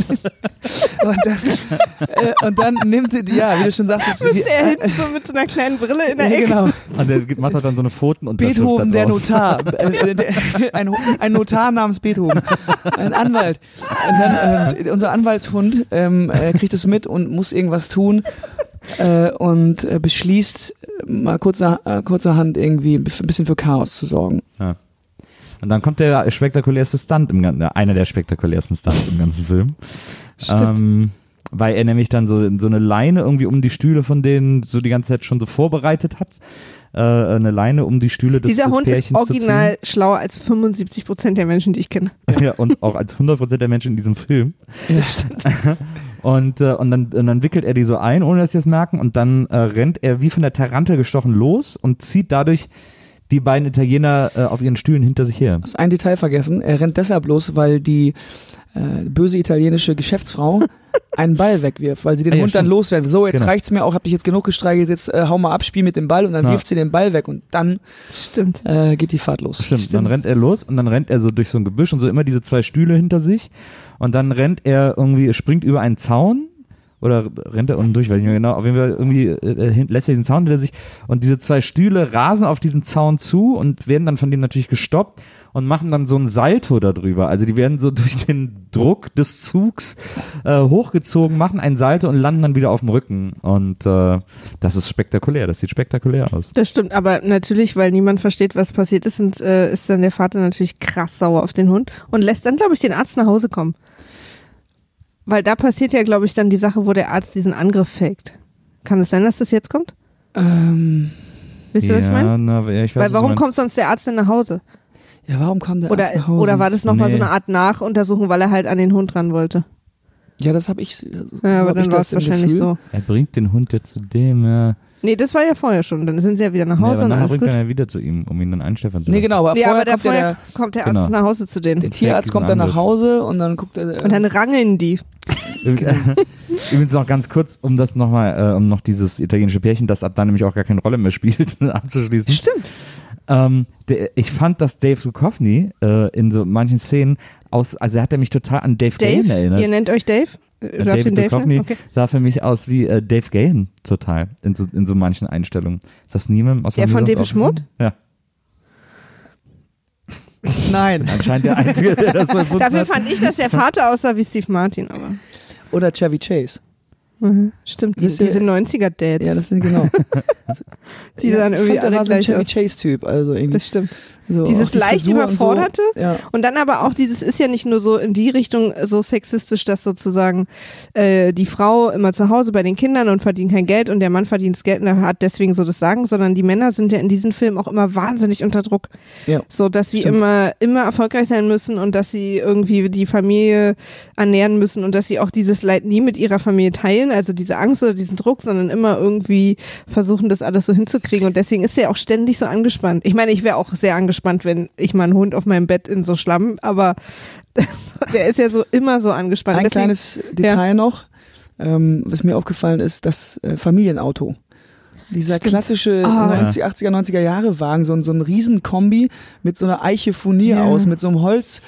Und dann nimmt sie, wie du schon sagtest, er hinten so mit so einer kleinen Brille in der Ecke. Genau. Und der macht halt dann so eine Pfotenunterschrift. Beethoven, der Notar. Ein Notar namens Beethoven. Ein Anwalt. Und dann unser Anwaltshund kriegt es mit und muss irgendwas tun. Und beschließt mal kurzerhand irgendwie ein bisschen für Chaos zu sorgen. Ja. Und dann kommt der spektakulärste Stunt einer der spektakulärsten Stunts im ganzen Film. weil er nämlich dann so eine Leine irgendwie um die Stühle von denen so die ganze Zeit schon so vorbereitet hat. Eine Leine um die Stühle des Dieser Hund Pärchens ist original schlauer als 75% der Menschen, die ich kenne. Ja, und auch als 100% der Menschen in diesem Film. Ja, stimmt. Und dann wickelt er die so ein, ohne dass sie es merken, und dann rennt er wie von der Tarantel gestochen los und zieht dadurch die beiden Italiener auf ihren Stühlen hinter sich her. Du hast ein Detail vergessen. Er rennt deshalb los, weil die böse italienische Geschäftsfrau einen Ball wegwirft, weil sie den Hund dann loswerden. So, jetzt reicht's mir auch, hab dich jetzt genug gestreichelt, jetzt hau mal ab, spiel mit dem Ball, und dann wirft sie den Ball weg und dann geht die Fahrt los. Stimmt, dann rennt er los und dann rennt er so durch so ein Gebüsch und so immer diese 2 Stühle hinter sich, und dann rennt er irgendwie, springt über einen Zaun, oder rennt er unten durch, weiß ich nicht mehr genau, auf jeden Fall irgendwie lässt er diesen Zaun hinter sich, und diese 2 Stühle rasen auf diesen Zaun zu und werden dann von dem natürlich gestoppt und machen dann so ein Salto darüber. Also die werden so durch den Druck des Zugs hochgezogen, machen ein Salto und landen dann wieder auf dem Rücken. Und das ist spektakulär, das sieht spektakulär aus. Das stimmt, aber natürlich, weil niemand versteht, was passiert ist, ist dann der Vater natürlich krass sauer auf den Hund und lässt dann, glaube ich, den Arzt nach Hause kommen. Weil da passiert ja, glaube ich, dann die Sache, wo der Arzt diesen Angriff faked. Kann es sein, dass das jetzt kommt? Wisst ihr, was ich meine? Ich weiß, weil warum kommt sonst der Arzt denn nach Hause? Ja, warum kam der Arzt nach Hause? Oder war das nochmal so eine Art Nachuntersuchung, weil er halt an den Hund ran wollte? Ja, das habe ich. Ja, aber dann war es wahrscheinlich so. Er bringt den Hund ja zu dem, ja. Nee, das war ja vorher schon. Dann sind sie ja wieder nach Hause und alles gut. bringt er ja wieder zu ihm, um ihn dann einschläfern zu lassen. Nee, genau, aber vorher kommt der Arzt nach Hause zu denen. Der Tierarzt kommt dann nach Hause und dann guckt er. Und dann rangeln die. Übrigens noch ganz kurz, um das nochmal, um noch dieses italienische Pärchen, das ab dann nämlich auch gar keine Rolle mehr spielt, abzuschließen. Stimmt. Ich fand, dass Dave Duchovny in so manchen Szenen also er hat mich total an Dave Gahan erinnert. Ihr nennt euch Dave? David Duchovny sah für mich aus wie Dave Gahan total in so manchen Einstellungen. Ist das niemand aus der von Depeche Mode? Ja. Nein. Anscheinend der Einzige, der das so empfunden Dafür hat. fand ich, dass der Vater aussah wie Steve Martin, aber. Oder Chevy Chase. Mhm. Stimmt, diese 90er-Dads. Ja, das sind genau. Die sahen irgendwie alle so ein gleich Chevy aus. Chase-Typ. Also irgendwie. Das stimmt. So, dieses leicht Überforderte und dann aber auch dieses ist ja nicht nur so in die Richtung so sexistisch, dass sozusagen die Frau immer zu Hause bei den Kindern und verdient kein Geld und der Mann verdient das Geld und hat deswegen so das Sagen, sondern die Männer sind ja in diesen Filmen auch immer wahnsinnig unter Druck. Ja. So, dass sie immer erfolgreich sein müssen und dass sie irgendwie die Familie ernähren müssen und dass sie auch dieses Leid nie mit ihrer Familie teilen, also diese Angst oder diesen Druck, sondern immer irgendwie versuchen, das alles so hinzukriegen und deswegen ist er auch ständig so angespannt. Ich meine, ich wäre auch sehr angespannt, wenn ich mal einen Hund auf meinem Bett in so Schlamm, aber der ist ja so immer so angespannt. Ein kleines Detail noch, was mir aufgefallen ist, das Familienauto. Dieser klassische 80er, 90er Jahre Wagen, so ein Riesenkombi mit so einer Eiche Furnier aus, mit so einem Holz,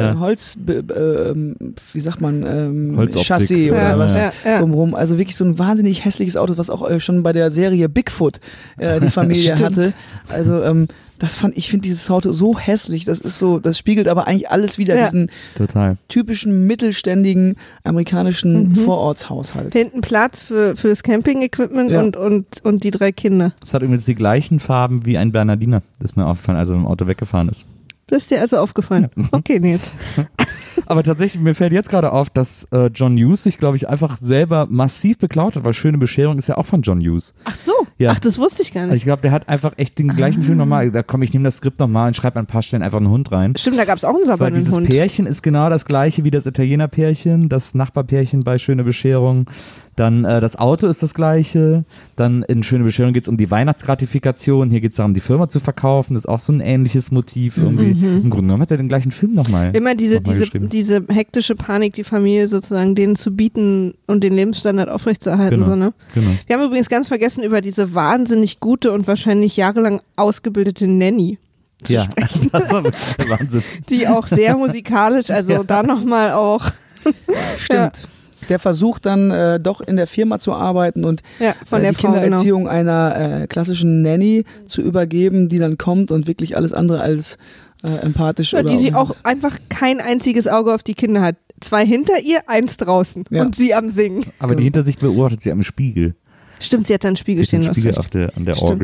wie sagt man, Chassis oder was drumherum. Also wirklich so ein wahnsinnig hässliches Auto, was auch schon bei der Serie Bigfoot die Familie hatte. Also ich finde dieses Auto so hässlich, das spiegelt aber eigentlich alles wieder, diesen typischen mittelständigen amerikanischen Vorortshaushalt. Hinten Platz fürs Camping-Equipment und die 3 Kinder. Es hat übrigens die gleichen Farben wie ein Bernardiner, das ist mir aufgefallen, als er im Auto weggefahren ist. Das ist dir also aufgefallen? Ja. Okay, Nils. Aber tatsächlich, mir fällt jetzt gerade auf, dass John Hughes sich, glaube ich, einfach selber massiv beklaut hat, weil Schöne Bescherung ist ja auch von John Hughes. Ach so, ja. Ach, das wusste ich gar nicht. Also ich glaube, der hat einfach echt den gleichen Film nochmal, komm, ich nehme das Skript nochmal und schreibe an ein paar Stellen einfach einen Hund rein. Stimmt, da gab es auch einen sabbernden Hund. Weil dieses Pärchen ist genau das gleiche wie das Italiener-Pärchen, das Nachbarpärchen bei Schöne Bescherung. Dann das Auto ist das gleiche. Dann in Schöne Bescherung geht es um die Weihnachtsgratifikation. Hier geht es darum, die Firma zu verkaufen. Das ist auch so ein ähnliches Motiv irgendwie. Im Grunde genommen hat er den gleichen Film nochmal. Immer diese hektische Panik, die Familie sozusagen denen zu bieten und den Lebensstandard aufrechtzuerhalten. Genau. So, ne? Genau. Wir haben übrigens ganz vergessen, über diese wahnsinnig gute und wahrscheinlich jahrelang ausgebildete Nanny zu sprechen. Das war wirklich der Wahnsinn. Die auch sehr musikalisch, also da nochmal auch. Stimmt. Der versucht dann doch in der Firma zu arbeiten und von der die Kindererziehung einer klassischen Nanny zu übergeben, die dann kommt und wirklich alles andere als empathisch. Die sie auch einfach kein einziges Auge auf die Kinder hat. 2 hinter ihr, 1 draußen und sie am Singen. Aber die hinter sich beobachtet sie am Spiegel. Stimmt, sie hat da einen Spiegel stehen lassen. Spiegel an der Orgel.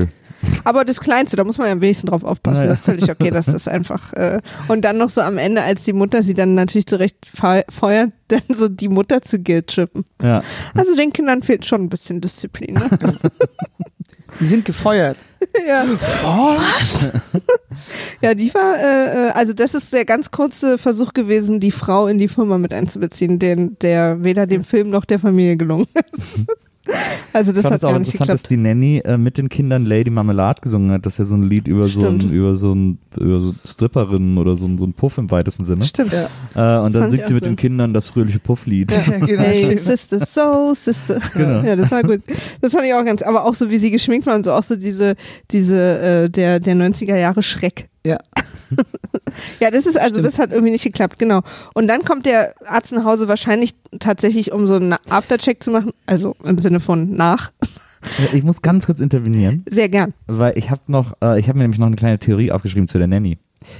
Aber das Kleinste, da muss man ja am wenigsten drauf aufpassen. Naja. Das ist völlig okay, dass das einfach. Und dann noch so am Ende, als die Mutter sie dann natürlich zurecht feuert, dann so die Mutter zu guilt-trippen. Ja. Also den Kindern fehlt schon ein bisschen Disziplin. Ne? Sie sind gefeuert. Ja. Was? Ja, die war, also das ist der ganz kurze Versuch gewesen, die Frau in die Firma mit einzubeziehen, der weder dem Film noch der Familie gelungen ist. Also das ich fand hat es auch gar nicht interessant, geklappt. dass die Nanny mit den Kindern Lady Marmelade gesungen hat. Das ist ja so ein Lied über so Stripperinnen oder so ein Puff im weitesten Sinne. Stimmt. Ja. Und dann fand singt ich sie auch mit den gut. Kindern das fröhliche Pufflied. Ja, genau. Hey, Sister, so, Sister. Genau. Ja, das war gut. Das fand ich auch ganz, aber auch so, wie sie geschminkt war und so, auch so der 90er Jahre Schreck. Ja. Ja, das ist, also Stimmt. das hat irgendwie nicht geklappt, genau. Und dann kommt der Arzt nach Hause wahrscheinlich tatsächlich, um so einen Aftercheck zu machen, also im Sinne von nach. Ich muss ganz kurz intervenieren, Sehr gern. weil ich habe mir nämlich noch eine kleine Theorie aufgeschrieben zu der Nanny.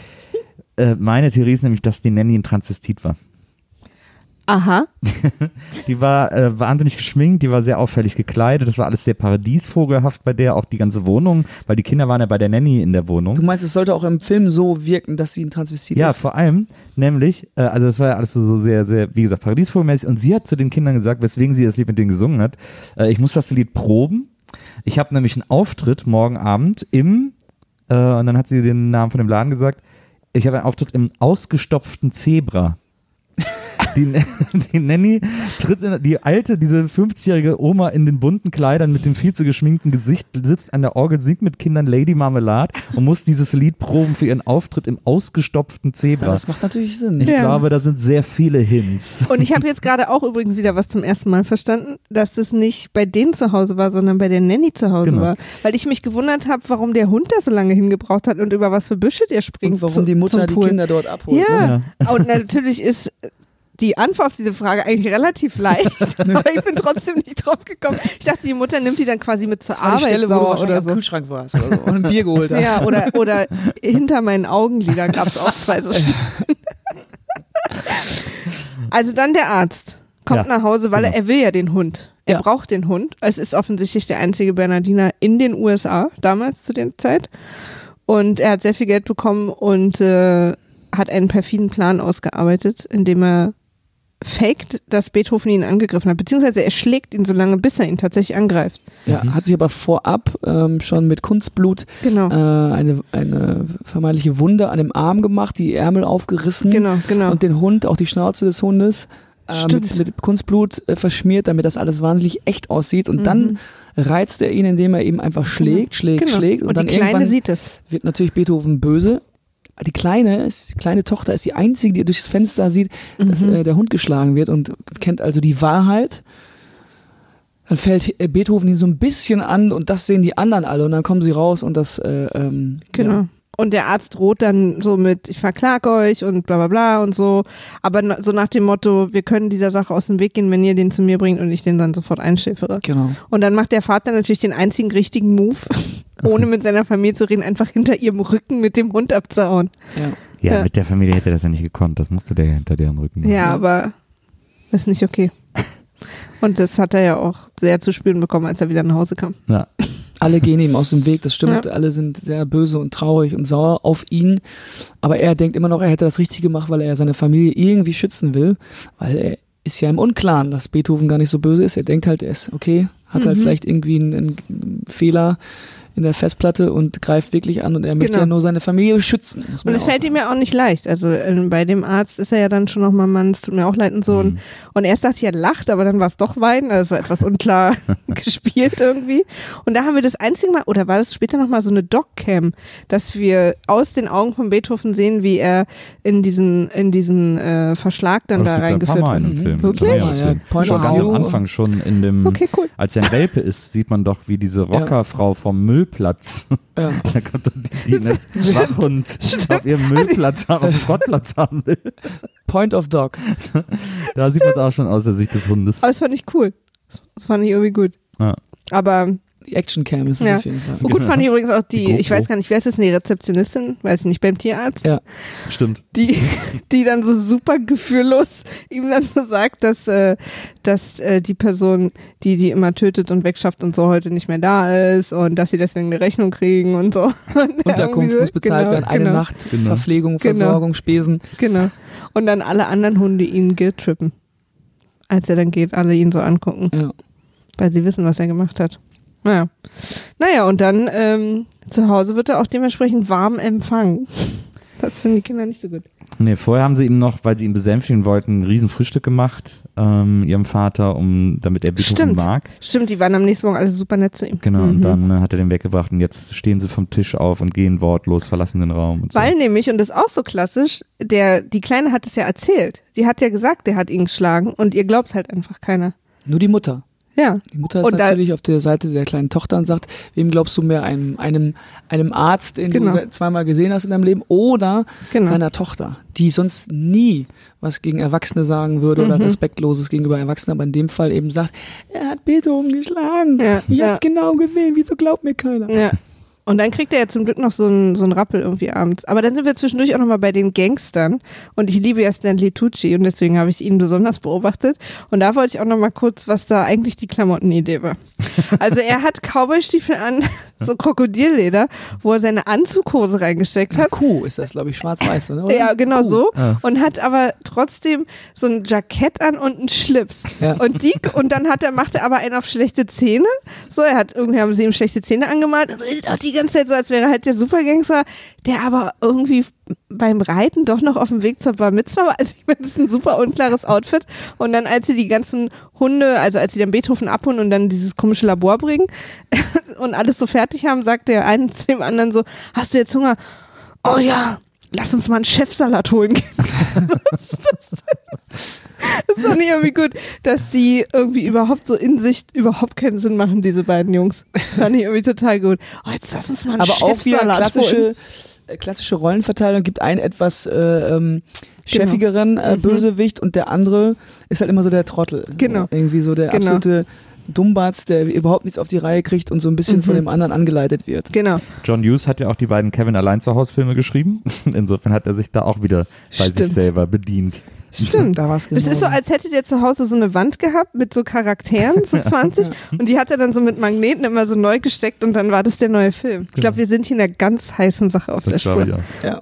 Meine Theorie ist nämlich, dass die Nanny ein Transvestit war. Aha. Die war wahnsinnig geschminkt, die war sehr auffällig gekleidet, das war alles sehr paradiesvogelhaft bei der, auch die ganze Wohnung, weil die Kinder waren ja bei der Nanny in der Wohnung. Du meinst, es sollte auch im Film so wirken, dass sie ein Transvestit Ja, ist? vor allem, nämlich, also das war ja alles so sehr, sehr, wie gesagt, paradiesvogelmäßig, und sie hat zu den Kindern gesagt, weswegen sie das Lied mit denen gesungen hat, ich muss das Lied proben, ich habe nämlich einen Auftritt morgen Abend und dann hat sie den Namen von dem Laden gesagt, ich habe einen Auftritt im ausgestopften Zebra. Die Nanny tritt diese 50-jährige Oma in den bunten Kleidern mit dem viel zu geschminkten Gesicht, sitzt an der Orgel, singt mit Kindern Lady Marmelade und muss dieses Lied proben für ihren Auftritt im ausgestopften Zebra. Ja, das macht natürlich Sinn. Ich Ja. glaube, da sind sehr viele Hints. Und ich habe jetzt gerade auch übrigens wieder was zum ersten Mal verstanden, dass das nicht bei denen zu Hause war, sondern bei der Nanny zu Hause Genau. war. Weil ich mich gewundert habe, warum der Hund da so lange hingebracht hat und über was für Büsche der springt. Und warum die Mutter zum die Pool. Kinder dort abholt. Ja. Ne? Und natürlich ist die Antwort auf diese Frage eigentlich relativ leicht, aber ich bin trotzdem nicht drauf gekommen. Ich dachte, die Mutter nimmt die dann quasi mit zur Das war die Arbeit Stelle, wo du sauer wahrscheinlich oder am so. Kühlschrank warst oder so und ein Bier geholt hast. Ja, oder hinter meinen Augenlidern gab es auch 2 so Stellen. Also dann der Arzt kommt Ja, nach Hause, weil genau. er will ja den Hund. Er Ja. braucht den Hund. Es ist offensichtlich der einzige Bernardiner in den USA, damals zu der Zeit. Und er hat sehr viel Geld bekommen und hat einen perfiden Plan ausgearbeitet, indem er faked, dass Beethoven ihn angegriffen hat. Beziehungsweise er schlägt ihn so lange, bis er ihn tatsächlich angreift. Ja, hat sich aber vorab schon mit Kunstblut Genau. eine vermeintliche Wunde an dem Arm gemacht, die Ärmel aufgerissen Genau. und den Hund, auch die Schnauze des Hundes, Stimmt. mit Kunstblut verschmiert, damit das alles wahnsinnig echt aussieht. Und dann reizt er ihn, indem er eben einfach schlägt. Genau. Und dann die Kleine irgendwann sieht es. wird natürlich Beethoven böse. Die kleine Tochter ist die einzige, die durchs Fenster sieht, dass der Hund geschlagen wird und kennt also die Wahrheit. Dann fällt Beethoven ihn so ein bisschen an und das sehen die anderen alle und dann kommen sie raus und das Genau. Ja. Und der Arzt droht dann so mit, ich verklag euch und bla bla bla und so. Aber so nach dem Motto, wir können dieser Sache aus dem Weg gehen, wenn ihr den zu mir bringt und ich den dann sofort einschläfere. Genau. Und dann macht der Vater natürlich den einzigen richtigen Move, ohne mit seiner Familie zu reden, einfach hinter ihrem Rücken mit dem Hund abzuhauen. Ja. Ja, mit der Familie hätte er das ja nicht gekonnt. Das musste der ja hinter deren Rücken machen. Ja, aber das ist nicht okay. Und das hat er ja auch sehr zu spüren bekommen, als er wieder nach Hause kam. Ja. Alle gehen ihm aus dem Weg, das stimmt. Ja. Alle sind sehr böse und traurig und sauer auf ihn. Aber er denkt immer noch, er hätte das Richtige gemacht, weil er seine Familie irgendwie schützen will. Weil er ist ja im Unklaren, dass Beethoven gar nicht so böse ist. Er denkt halt, er ist okay, hat halt vielleicht irgendwie einen Fehler in der Festplatte und greift wirklich an und er möchte Genau. ja nur seine Familie schützen. muss man Und es ja auch fällt ihm sagen. ja auch nicht leicht. Also bei dem Arzt ist er ja dann schon nochmal, Mann, es tut mir auch leid und so. Und erst dachte ich, er lacht, aber dann war es doch Weinen, also etwas unklar gespielt irgendwie. Und da haben wir das einzige Mal, oder war das später nochmal so eine Doc-Cam, dass wir aus den Augen von Beethoven sehen, wie er in diesen Verschlag dann Aber da das gibt's ja ein reingeführt paar Mal in wird. dem Film. Wirklich? Das kann man ja Ja, erzählen. Point Schon of ganz am View. Anfang schon in dem, Okay, cool. als er ein Welpe ist, sieht man doch, wie diese Rockerfrau vom Müllplatz, Ja. da kommt doch die als Wachhund auf ihrem Müllplatz haben, auf dem Schrottplatz haben will. Point of Dog. Da sieht man es auch schon aus der Sicht des Hundes. Aber das fand ich cool. Das fand ich irgendwie gut. Ja. Aber Action-Cam ist es auf jeden Fall. Und gut fand ich übrigens auch die GoPro. ich weiß gar nicht, wer ist das, eine Rezeptionistin, weiß ich nicht, beim Tierarzt, Stimmt. die dann so super gefühllos ihm dann so sagt, dass die Person, die immer tötet und wegschafft und so, heute nicht mehr da ist und dass sie deswegen eine Rechnung kriegen und so. Unterkunft muss bezahlt werden, eine Nacht, Verpflegung, Versorgung, Spesen. Genau. Und dann alle anderen Hunde ihn guilt-trippen. Als er dann geht, alle ihn so angucken. Ja. Weil sie wissen, was er gemacht hat. Naja, und dann zu Hause wird er auch dementsprechend warm empfangen. Das finden die Kinder nicht so gut. Nee, vorher haben sie ihm noch, weil sie ihn besänftigen wollten, ein Riesenfrühstück gemacht, ihrem Vater, damit er Beethoven mag. Stimmt, die waren am nächsten Morgen alle super nett zu ihm. Genau, und dann hat er den weggebracht und jetzt stehen sie vom Tisch auf und gehen wortlos, verlassen den Raum. Und so. Weil nämlich, und das ist auch so klassisch, die Kleine hat es ja erzählt. Die hat ja gesagt, der hat ihn geschlagen und ihr glaubt halt einfach keiner. Nur die Mutter. Ja. Die Mutter ist natürlich auf der Seite der kleinen Tochter und sagt, wem glaubst du mehr, einem Arzt, den du zweimal gesehen hast in deinem Leben, oder deiner Tochter, die sonst nie was gegen Erwachsene sagen würde oder Respektloses gegenüber Erwachsenen, aber in dem Fall eben sagt, er hat Beethoven geschlagen, ich hab's genau gesehen, wieso glaubt mir keiner? Ja. Und dann kriegt er ja zum Glück noch so einen Rappel irgendwie abends. Aber dann sind wir zwischendurch auch nochmal bei den Gangstern. Und ich liebe ja Stanley Tucci und deswegen habe ich ihn besonders beobachtet. Und da wollte ich auch nochmal kurz, was da eigentlich die Klamottenidee war. Also er hat Cowboystiefel an, so Krokodilleder, wo er seine Anzughose reingesteckt hat. Kuh ist das, glaube ich, schwarz-weiß, oder? Ja, genau Kuh. so. Und hat aber trotzdem so ein Jackett an und einen Schlips. Ja. Und dann macht er aber einen auf schlechte Zähne. So, irgendwie haben sie ihm schlechte Zähne angemalt und redet auch die ganze Zeit so, als wäre er halt der Supergangster, der aber irgendwie beim Reiten doch noch auf dem Weg zur Bar Mitzvah war. Also ich meine, das ist ein super unklares Outfit. Und dann, als sie die ganzen Hunde, also als sie den Beethoven abholen und dann dieses komische Labor bringen und alles so fertig haben, sagt der eine zu dem anderen so, hast du jetzt Hunger? Oh ja, lass uns mal einen Chefsalat holen gehen. Das fand ich irgendwie gut, dass die irgendwie überhaupt so in sich überhaupt keinen Sinn machen, diese beiden Jungs. Fand ich irgendwie total gut. Oh, jetzt lass uns mal einen Chefsalat holen. Klassische Rollenverteilung, gibt einen etwas chefigeren Bösewicht und der andere ist halt immer so der Trottel. Genau. Irgendwie so der absolute Dummbatz, der überhaupt nichts auf die Reihe kriegt und so ein bisschen von dem anderen angeleitet wird. Genau. John Hughes hat ja auch die beiden Kevin allein zu Hause Filme geschrieben. Insofern hat er sich da auch wieder bei sich selber bedient. Stimmt. Da war's genau. Das ist so, als hätte der zu Hause so eine Wand gehabt mit so Charakteren, so 20, und die hat er dann so mit Magneten immer so neu gesteckt und dann war das der neue Film. Ich glaube, wir sind hier in einer ganz heißen Sache auf der Spur. Ja.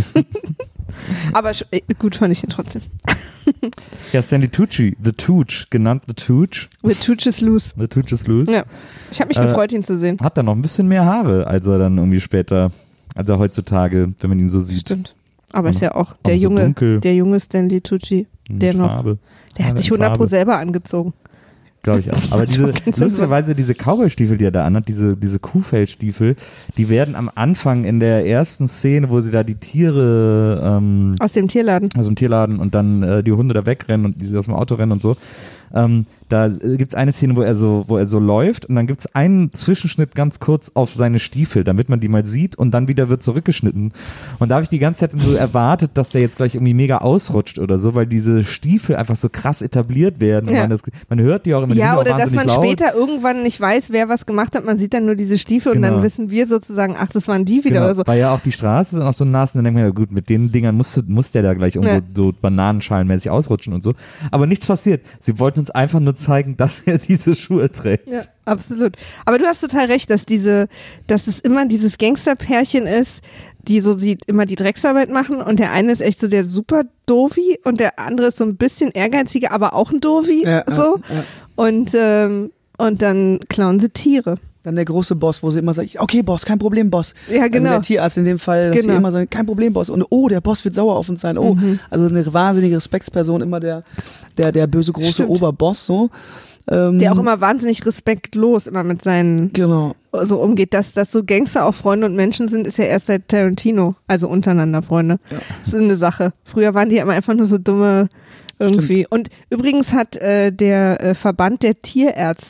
Aber gut fand ich ihn trotzdem. Ja, Stanley Tucci, The Tooch, genannt The Tooch. The Tooch is loose. The Tooch is loose. Ja, ich habe mich gefreut, ihn zu sehen. Hat er noch ein bisschen mehr Haare, als er dann irgendwie später, als er heutzutage, wenn man ihn so sieht. Stimmt. Aber ist ja auch der so junge Stanley Tucci, der hat sich 100% selber angezogen. Glaube ich auch. Aber lustigerweise diese Cowboy-Stiefel, die er da anhat, diese Kuhfellstiefel, die werden am Anfang in der ersten Szene, wo sie da die Tiere aus dem Tierladen und dann die Hunde da wegrennen und die aus dem Auto rennen und so, da gibt es eine Szene, wo er so läuft und dann gibt es einen Zwischenschnitt ganz kurz auf seine Stiefel, damit man die mal sieht und dann wieder wird zurückgeschnitten. Und da habe ich die ganze Zeit so erwartet, dass der jetzt gleich irgendwie mega ausrutscht oder so, weil diese Stiefel einfach so krass etabliert werden. Ja. Und man hört die auch immer. Ja, oder dass man laut. später irgendwann nicht weiß, wer was gemacht hat. Man sieht dann nur diese Stiefel und dann wissen wir sozusagen, ach, das waren die wieder oder so. Weil ja auch die Straße ist auch so nass und dann denkt man, ja gut, mit den Dingern muss der da gleich irgendwo so bananenschalenmäßig ausrutschen und so. Aber nichts passiert. Sie wollten uns einfach nur zeigen, dass er diese Schuhe trägt. Ja, absolut. Aber du hast total recht, dass es immer dieses Gangsterpärchen ist, die immer die Drecksarbeit machen und der eine ist echt so der super Dovi und der andere ist so ein bisschen ehrgeiziger, aber auch ein Dovi. So. Ja. Und dann klauen sie Tiere. Dann der große Boss, wo sie immer sagt, okay Boss, kein Problem Boss. Ja, genau. Also der Tierarzt in dem Fall, dass sie immer sagen, kein Problem Boss. Und der Boss wird sauer auf uns sein. Also eine wahnsinnige Respektsperson, immer der böse große Oberboss so. Der auch immer wahnsinnig respektlos immer mit seinen so umgeht. Dass so Gangster auch Freunde und Menschen sind, ist ja erst seit Tarantino, also untereinander Freunde. Ja. Das ist eine Sache. Früher waren die immer einfach nur so dumme irgendwie. Stimmt. Und übrigens hat der Verband der Tierärzte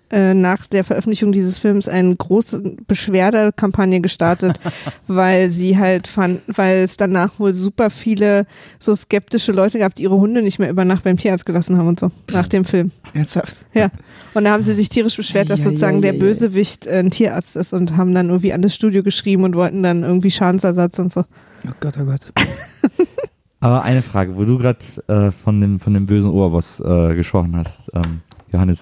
nach der Veröffentlichung dieses Films eine große Beschwerdekampagne gestartet, weil sie halt weil es danach wohl super viele so skeptische Leute gab, die ihre Hunde nicht mehr über Nacht beim Tierarzt gelassen haben und so, nach dem Film. Ernsthaft? Ja. Und da haben sie sich tierisch beschwert, dass sozusagen der Bösewicht ein Tierarzt ist und haben dann irgendwie an das Studio geschrieben und wollten dann irgendwie Schadensersatz und so. Oh Gott, oh Gott. Aber eine Frage, wo du gerade von dem bösen Oberboss gesprochen hast, Johannes.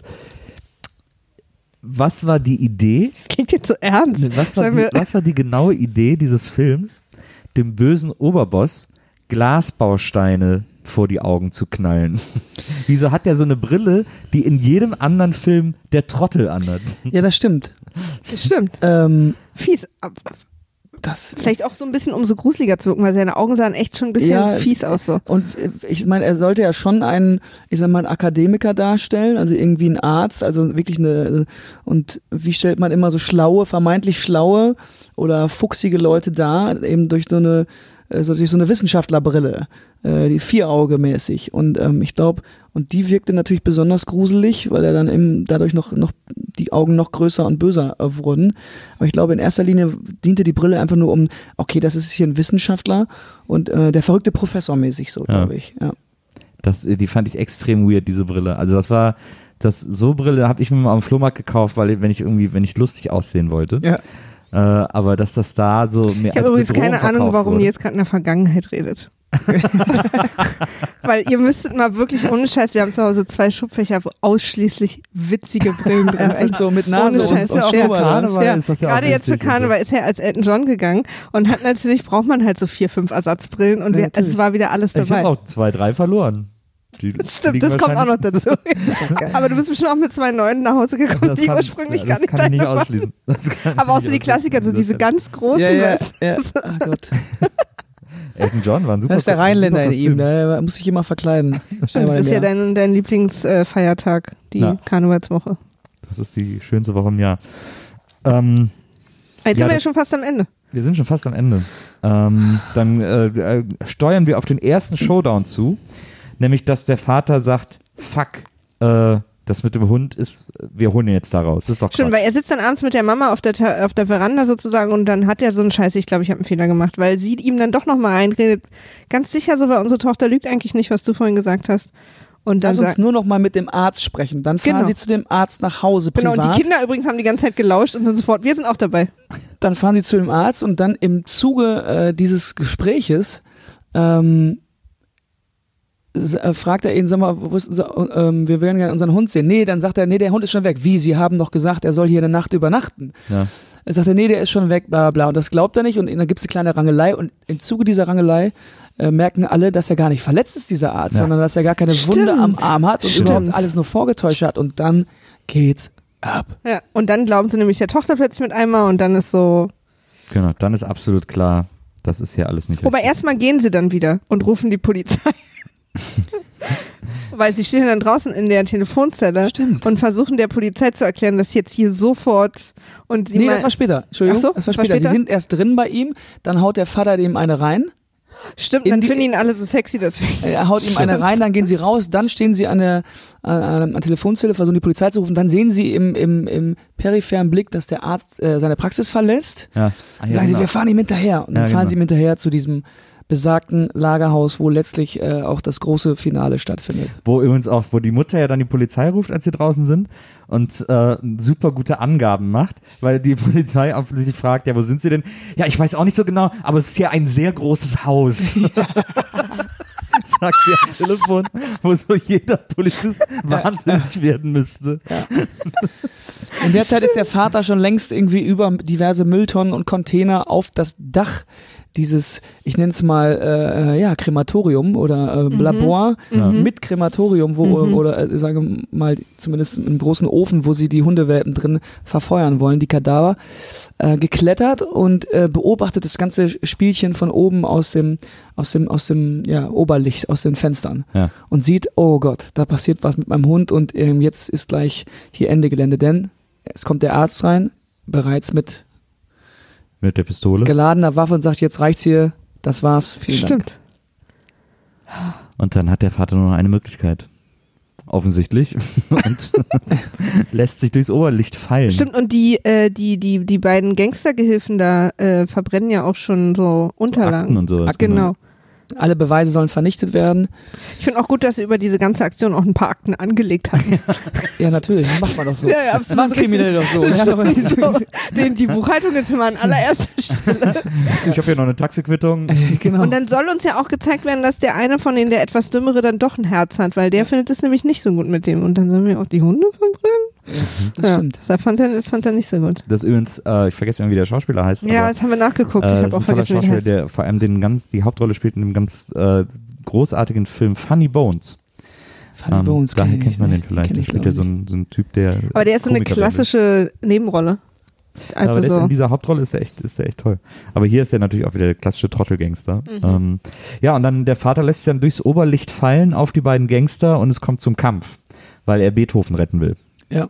Was war die Idee? Das klingt jetzt so ernst. Was war die genaue Idee dieses Films, dem bösen Oberboss Glasbausteine vor die Augen zu knallen? Wieso hat der so eine Brille, die in jedem anderen Film der Trottel anhat? Ja, das stimmt. Das stimmt. Fies. Vielleicht auch so ein bisschen, um so gruseliger zu wirken, weil seine Augen sahen echt schon ein bisschen fies aus. So. Und ich meine, er sollte ja schon einen Akademiker darstellen, also irgendwie einen Arzt, also wirklich und wie stellt man immer so vermeintlich schlaue oder fuchsige Leute dar, eben durch so eine Wissenschaftlerbrille, die Vierauge-mäßig. Und ich glaube, und die wirkte natürlich besonders gruselig, weil er dann eben dadurch noch die Augen noch größer und böser wurden. Aber ich glaube, in erster Linie diente die Brille einfach nur okay, das ist hier ein Wissenschaftler und der verrückte Professor mäßig so, glaube ich. Ja. Die fand ich extrem weird, diese Brille. Also so Brille habe ich mir mal am Flohmarkt gekauft, weil wenn ich lustig aussehen wollte. Ja. Aber dass das da so mehr Ich habe übrigens keine Ahnung, warum ihr jetzt gerade in der Vergangenheit redet. Weil ihr müsstet mal wirklich, ohne Scheiß, wir haben zu Hause 2 Schubfächer, wo ausschließlich witzige Brillen drin sind. Echt so mit Nase und Karneval ist das ja auch gerade jetzt für Karneval ist er als Elton John gegangen und braucht man halt so 4, 5 Ersatzbrillen und es war wieder alles dabei. Ich habe auch 2, 3 verloren. Stimmt, das kommt auch noch dazu. Aber du bist bestimmt auch mit 2 neuen nach Hause gekommen, die ursprünglich gar nicht das kann ich nicht ausschließen. Aber auch so die Klassiker, so diese ganz großen. Ja. Ach Gott. Elton John war ein super. Das ist der Rheinländer in ihm, der muss sich immer verkleiden. Stimmt, das ist ja dein Lieblingsfeiertag, die Karnevalswoche. Das ist die schönste Woche im Jahr. Jetzt sind wir ja schon fast am Ende. Wir sind schon fast am Ende. Dann steuern wir auf den ersten Showdown zu. Nämlich, dass der Vater sagt, fuck, das mit dem Hund wir holen ihn jetzt da raus. Das ist doch Quatsch. Stimmt, weil er sitzt dann abends mit der Mama auf der Veranda sozusagen und dann hat er so einen Scheiß, ich glaube, ich habe einen Fehler gemacht, weil sie ihm dann doch nochmal einredet, ganz sicher so, weil unsere Tochter lügt eigentlich nicht, was du vorhin gesagt hast. Und dann lass uns nur noch mal mit dem Arzt sprechen. Dann fahren sie zu dem Arzt nach Hause privat. Genau, und die Kinder übrigens haben die ganze Zeit gelauscht und dann sofort, wir sind auch dabei. Dann fahren sie zu dem Arzt und dann im Zuge dieses Gespräches fragt er ihn, sag mal, wir würden gerne unseren Hund sehen. Nee, dann sagt er, nee, der Hund ist schon weg. Wie, Sie haben doch gesagt, er soll hier eine Nacht übernachten. Ja. Dann sagt er, nee, der ist schon weg, bla bla. Und das glaubt er nicht und dann gibt es eine kleine Rangelei und im Zuge dieser Rangelei merken alle, dass er gar nicht verletzt ist, dieser Arzt, sondern dass er gar keine Wunde am Arm hat und überhaupt alles nur vorgetäuscht hat und dann geht's ab. Ja, und dann glauben sie nämlich der Tochter plötzlich mit einmal und dann ist so... Genau, dann ist absolut klar, das ist hier alles nicht richtig. Wobei erstmal gehen sie dann wieder und rufen die Polizei. Weil sie stehen dann draußen in der Telefonzelle und versuchen der Polizei zu erklären, dass jetzt hier sofort und sie das war später. Entschuldigung, das war später. Sie sind erst drin bei ihm, dann haut der Vater dem eine rein. Stimmt, dann finden ihn alle so sexy, deswegen. Er haut ihm eine rein, dann gehen sie raus, dann stehen sie an der Telefonzelle, versuchen die Polizei zu rufen, dann sehen sie im peripheren Blick, dass der Arzt seine Praxis verlässt. Ja. Sagen sie, wir fahren ihm hinterher. Und dann fahren sie ihm hinterher zu diesem besagten Lagerhaus, wo letztlich auch das große Finale stattfindet. Wo die Mutter ja dann die Polizei ruft, als sie draußen sind und super gute Angaben macht, weil die Polizei sich fragt, ja, wo sind sie denn? Ja, ich weiß auch nicht so genau, aber es ist hier ein sehr großes Haus. Ja. Sagt sie am Telefon, wo so jeder Polizist wahnsinnig werden müsste. Ja. In der Zeit ist der Vater schon längst irgendwie über diverse Mülltonnen und Container auf das Dach dieses, ich nenne es mal, Krematorium oder Labor mit Krematorium, oder sagen wir mal zumindest einen großen Ofen, wo sie die Hundewelpen drin verfeuern wollen, die Kadaver, geklettert und beobachtet das ganze Spielchen von oben aus dem Oberlicht, aus den Fenstern und sieht, oh Gott, da passiert was mit meinem Hund und jetzt ist gleich hier Ende Gelände, denn es kommt der Arzt rein, bereits mit der Pistole. Geladener Waffe und sagt, jetzt reicht's hier, das war's, vielen Dank. Stimmt. Und dann hat der Vater nur noch eine Möglichkeit. offensichtlich und lässt sich durchs Oberlicht fallen. Stimmt, und die beiden Gangstergehilfen da verbrennen ja auch schon so Unterlagen. Akten und sowas. Genau. Alle Beweise sollen vernichtet werden. Ich finde auch gut, dass sie über diese ganze Aktion auch ein paar Akten angelegt haben. Ja, natürlich, macht man doch so. Ja, absolut. Macht Kriminelle doch so. Die Buchhaltung ist immer an allererster Stelle. Ich habe hier noch eine Taxiquittung. Genau. Und dann soll uns ja auch gezeigt werden, dass der eine von denen, der etwas Dümmere, dann doch ein Herz hat, weil der findet es nämlich nicht so gut mit dem. Und dann sollen wir auch die Hunde verbrennen? Ja, das stimmt. Das fand er nicht so gut. Das ist übrigens, ich vergesse immer, wie der Schauspieler heißt. Ja, das haben wir nachgeguckt. Ich habe auch vergessen, wie der heißt. Der vor allem die Hauptrolle spielt in dem ganz großartigen Film Funny Bones. Funny Bones, daher kennt man den vielleicht. Der spielt ja so ein Typ, der. Aber der ist so eine klassische Nebenrolle. Also aber so. In dieser Hauptrolle ist der echt toll. Aber hier ist er natürlich auch wieder der klassische Trottelgangster. Ja, und dann der Vater lässt sich dann durchs Oberlicht fallen auf die beiden Gangster und es kommt zum Kampf, weil er Beethoven retten will. Ja.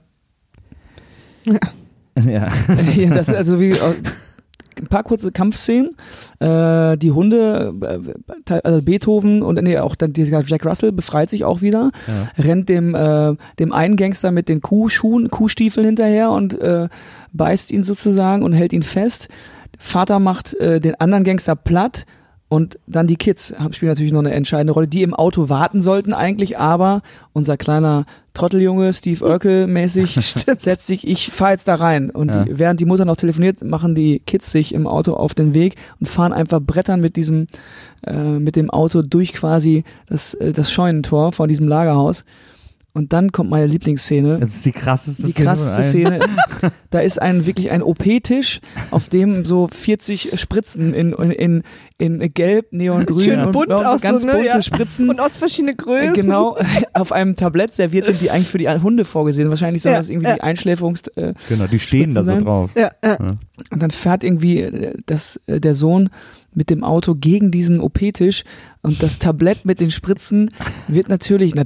Ja. Das ist also wie ein paar kurze Kampfszenen. Die Hunde, also Beethoven und auch dann Jack Russell befreit sich auch wieder, rennt dem einen Gangster mit den Kuhstiefeln hinterher und beißt ihn sozusagen und hält ihn fest. Vater macht den anderen Gangster platt. Und dann die Kids spielen natürlich noch eine entscheidende Rolle, die im Auto warten sollten eigentlich, aber unser kleiner Trotteljunge, Steve Urkel-mäßig, setzt sich, ich fahre jetzt da rein. Und während die Mutter noch telefoniert, machen die Kids sich im Auto auf den Weg und fahren einfach brettern mit dem Auto durch quasi das Scheunentor vor diesem Lagerhaus. Und dann kommt meine Lieblingsszene. Das ist die krasseste Szene. Da ist wirklich ein OP-Tisch, auf dem so 40 Spritzen in Gelb, Neongrün schön und bunt so ganz so, ne? bunte Spritzen. Und aus verschiedenen Größen. Genau, auf einem Tablett serviert sind, die eigentlich für die Hunde vorgesehen. Wahrscheinlich sollen das irgendwie die Einschläferungs... genau, die stehen Spritzen da so sein. drauf. Ja. Und dann fährt irgendwie der Sohn mit dem Auto gegen diesen OP-Tisch und das Tablett mit den Spritzen wird natürlich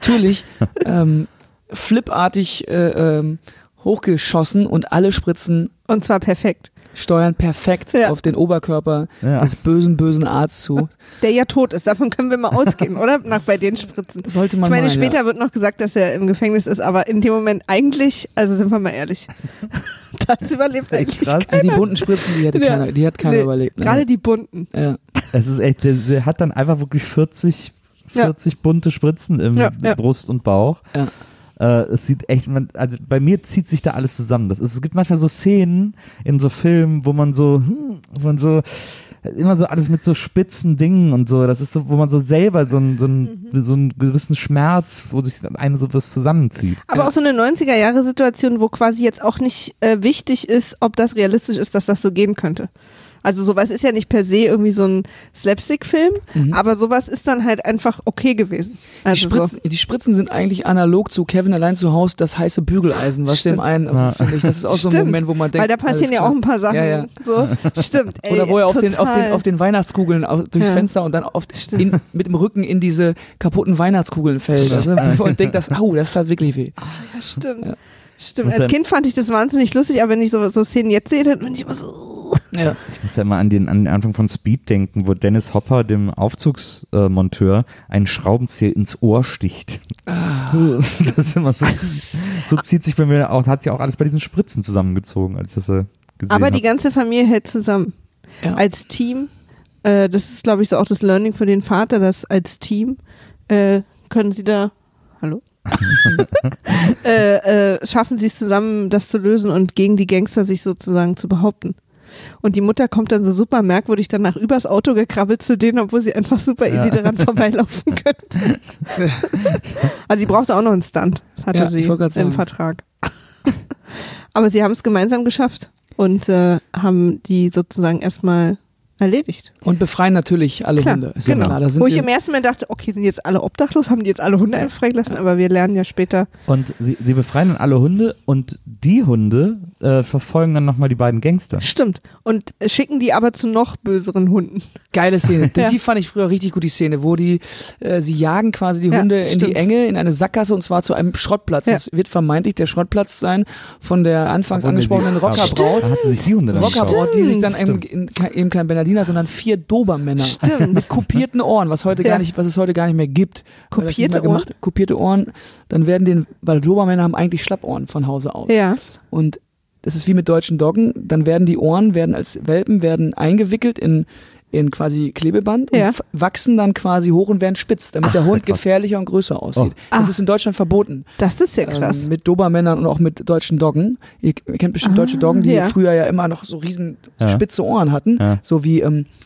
flipartig hochgeschossen und alle Spritzen und zwar perfekt. Steuern perfekt auf den Oberkörper des bösen Arztes zu. Der ja tot ist, davon können wir mal ausgehen, oder? Bei den Spritzen. Sollte man Ich meine, meinen, später wird noch gesagt, dass er im Gefängnis ist, aber in dem Moment eigentlich, also sind wir mal ehrlich, das überlebt eigentlich krass. keiner. Die bunten Spritzen, die hat keiner überlebt. Gerade die bunten. Ja. Es ist echt, der hat dann einfach wirklich 40 bunte Spritzen im Brust und Bauch. Ja. Es sieht echt, also bei mir zieht sich da alles zusammen. Es gibt manchmal so Szenen in so Filmen, wo man so immer so alles mit so spitzen Dingen und so, das ist so, wo man so selber so einen gewissen Schmerz, wo sich einem so was zusammenzieht. Aber auch so eine 90er-Jahre-Situation, wo quasi jetzt auch nicht wichtig ist, ob das realistisch ist, dass das so gehen könnte. Also sowas ist ja nicht per se irgendwie so ein Slapstick-Film, aber sowas ist dann halt einfach okay gewesen. Also die Spritzen sind eigentlich analog zu Kevin allein zu Hause, das heiße Bügeleisen, was dem einen, finde ich, das ist auch so ein Moment, wo man denkt, weil da passieren ja auch ein paar Sachen. Ja. So. Stimmt. Ey, oder wo er auf den Weihnachtskugeln durchs Fenster und dann mit dem Rücken in diese kaputten Weihnachtskugeln fällt. Also, und denkt, das ist halt wirklich weh. Ja, stimmt. Ja. Stimmt. Als Kind fand ich das wahnsinnig lustig, aber wenn ich so Szenen jetzt sehe, dann bin ich immer so. Ja. Ich muss ja immer an den Anfang von Speed denken, wo Dennis Hopper dem Aufzugsmonteur einen Schraubenzieher ins Ohr sticht. Das ist immer so zieht sich bei mir auch, hat sich auch alles bei diesen Spritzen zusammengezogen, als ich das gesehen habe. Aber die ganze Familie hält zusammen. Ja. Als Team. Das ist, glaube ich, so auch das Learning für den Vater, dass als Team können sie da. Hallo? Schaffen sie es zusammen, das zu lösen und gegen die Gangster sich sozusagen zu behaupten. Und die Mutter kommt dann so super merkwürdig danach übers Auto gekrabbelt zu denen, obwohl sie einfach super easy daran vorbeilaufen könnte. Also sie brauchte auch noch einen Stunt, das hatte sie im Vertrag. Aber sie haben es gemeinsam geschafft und haben die sozusagen erstmal erledigt. Und befreien natürlich alle Hunde. Ist genau. Klar, wo ich im ersten Mal dachte, okay, sind jetzt alle obdachlos, haben die jetzt alle Hunde einfach freigelassen, aber wir lernen ja später. Und sie befreien dann alle Hunde und die Hunde verfolgen dann nochmal die beiden Gangster. Stimmt. Und schicken die aber zu noch böseren Hunden. Geile Szene. Die fand ich früher richtig gut, die Szene, wo sie jagen quasi die Hunde in die Enge, in eine Sackgasse und zwar zu einem Schrottplatz. Das wird vermeintlich der Schrottplatz sein von der anfangs angesprochenen Rockerbraut. Da hat sie sich die Hunde dann Rockerbraut, die sich dann eben kein Bernardiner Kammerdiener, sondern 4 Dobermänner. Stimmt. Mit kopierten Ohren, was es heute gar nicht mehr gibt. Kopierte Ohren? Kopierte Ohren, dann werden weil Dobermänner haben eigentlich Schlappohren von Hause aus. Ja. Und das ist wie mit deutschen Doggen, dann werden die Ohren, als Welpen, eingewickelt in quasi Klebeband und wachsen dann quasi hoch und werden spitz, damit der Hund gefährlicher und größer aussieht. Das ist in Deutschland verboten. Das ist ja krass. Mit Dobermännern und auch mit deutschen Doggen. Ihr kennt bestimmt deutsche Doggen, die früher ja immer noch so riesen spitze Ohren hatten. So wie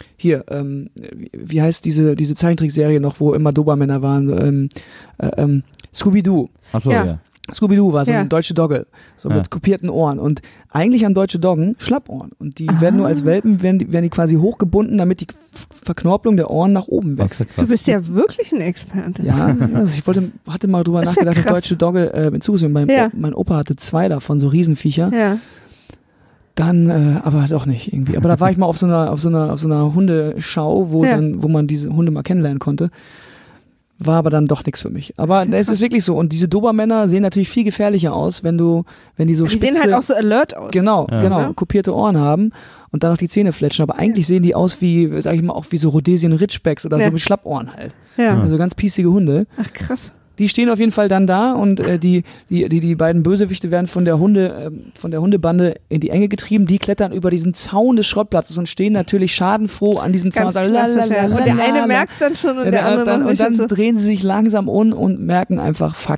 wie heißt diese Zeichentrickserie noch, wo immer Dobermänner waren? Scooby-Doo. Achso, ja. Scooby-Doo war so eine deutsche Dogge, so mit kopierten Ohren. Und eigentlich haben deutsche Doggen Schlappohren. Und die werden nur als Welpen, werden die quasi hochgebunden, damit die Verknorpelung der Ohren nach oben wächst. Du bist ja wirklich ein Experte. Ja, also ich hatte mal drüber nachgedacht, eine deutsche Dogge hinzugesehen. Mein Opa hatte 2 davon, so Riesenviecher. Ja. Dann, aber doch nicht irgendwie. Aber da war ich mal auf so einer Hundeschau, wo man diese Hunde mal kennenlernen konnte. War aber dann doch nichts für mich. Aber es ist wirklich so. Und diese Dobermänner sehen natürlich viel gefährlicher aus, wenn die so spitze... Die sehen halt auch so alert aus. Genau, kopierte Ohren haben und dann noch die Zähne fletschen. Aber eigentlich sehen die aus wie, sag ich mal, auch wie so Rhodesian Ridgebacks oder so mit Schlappohren halt. Ja. Also ganz piesige Hunde. Ach krass. Die stehen auf jeden Fall dann da und die beiden Bösewichte werden von der Hundebande in die Enge getrieben. Die klettern über diesen Zaun des Schrottplatzes und stehen natürlich schadenfroh an diesem Zaun. Und der eine merkt dann schon und der andere noch nicht. Und dann drehen sie sich langsam um und merken einfach, fuck,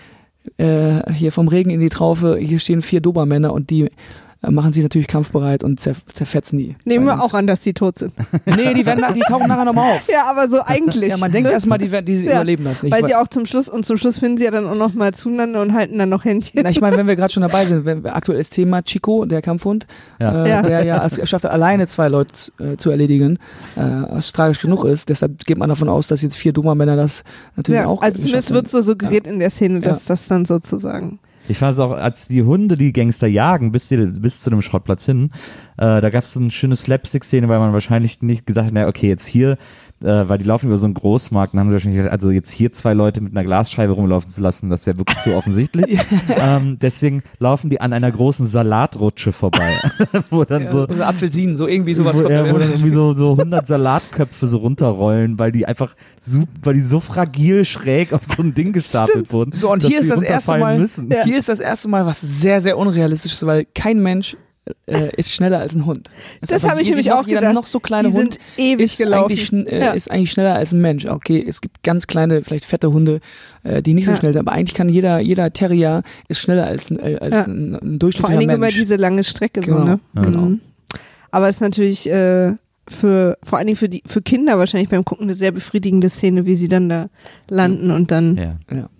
hier vom Regen in die Traufe, hier stehen 4 Dobermänner und die machen sich natürlich kampfbereit und zerfetzen die. Nehmen wir auch an, dass die tot sind. Nee, die tauchen nachher nochmal auf. Ja, aber so eigentlich. Ja, man denkt erstmal, die überleben das nicht. Weil sie auch zum Schluss finden sie ja dann auch nochmal zueinander und halten dann noch Händchen. Na, ich meine, wenn wir gerade schon dabei sind, aktuelles Thema Chico, der Kampfhund, der es schafft, alleine 2 Leute zu erledigen, was tragisch genug ist. Deshalb geht man davon aus, dass jetzt 4 Dobermänner das natürlich auch also zumindest wird so suggeriert in der Szene, dass das dann sozusagen... Ich fand es auch, als die Hunde die Gangster jagen, bis zu dem Schrottplatz hin, da gab es eine schöne Slapstick-Szene, weil man wahrscheinlich nicht gedacht hat, na okay, jetzt hier, weil die laufen über so einen Großmarkt, dann haben sie wahrscheinlich gesagt, also jetzt hier 2 Leute mit einer Glasscheibe rumlaufen zu lassen, das ist ja wirklich zu offensichtlich. Deswegen laufen die an einer großen Salatrutsche vorbei, wo dann so Apfelsinen, so irgendwie sowas kommt. Wo dann irgendwie so 100 Salatköpfe so runterrollen, weil die so fragil schräg auf so ein Ding gestapelt wurden. So, und hier ist das erste Mal, was sehr, sehr unrealistisch ist, weil kein Mensch ist schneller als ein Hund. Das habe ich nämlich auch gedacht. Jeder noch so kleine Hund ist eigentlich schneller als ein Mensch. Okay, es gibt ganz kleine, vielleicht fette Hunde, die nicht so schnell sind, aber eigentlich kann jeder Terrier ist schneller als ein durchschnittlicher Mensch. Vor allen Dingen über diese lange Strecke. Genau. So, ne? Genau. Aber es ist natürlich vor allen Dingen für Kinder wahrscheinlich beim Gucken eine sehr befriedigende Szene, wie sie dann da landen und dann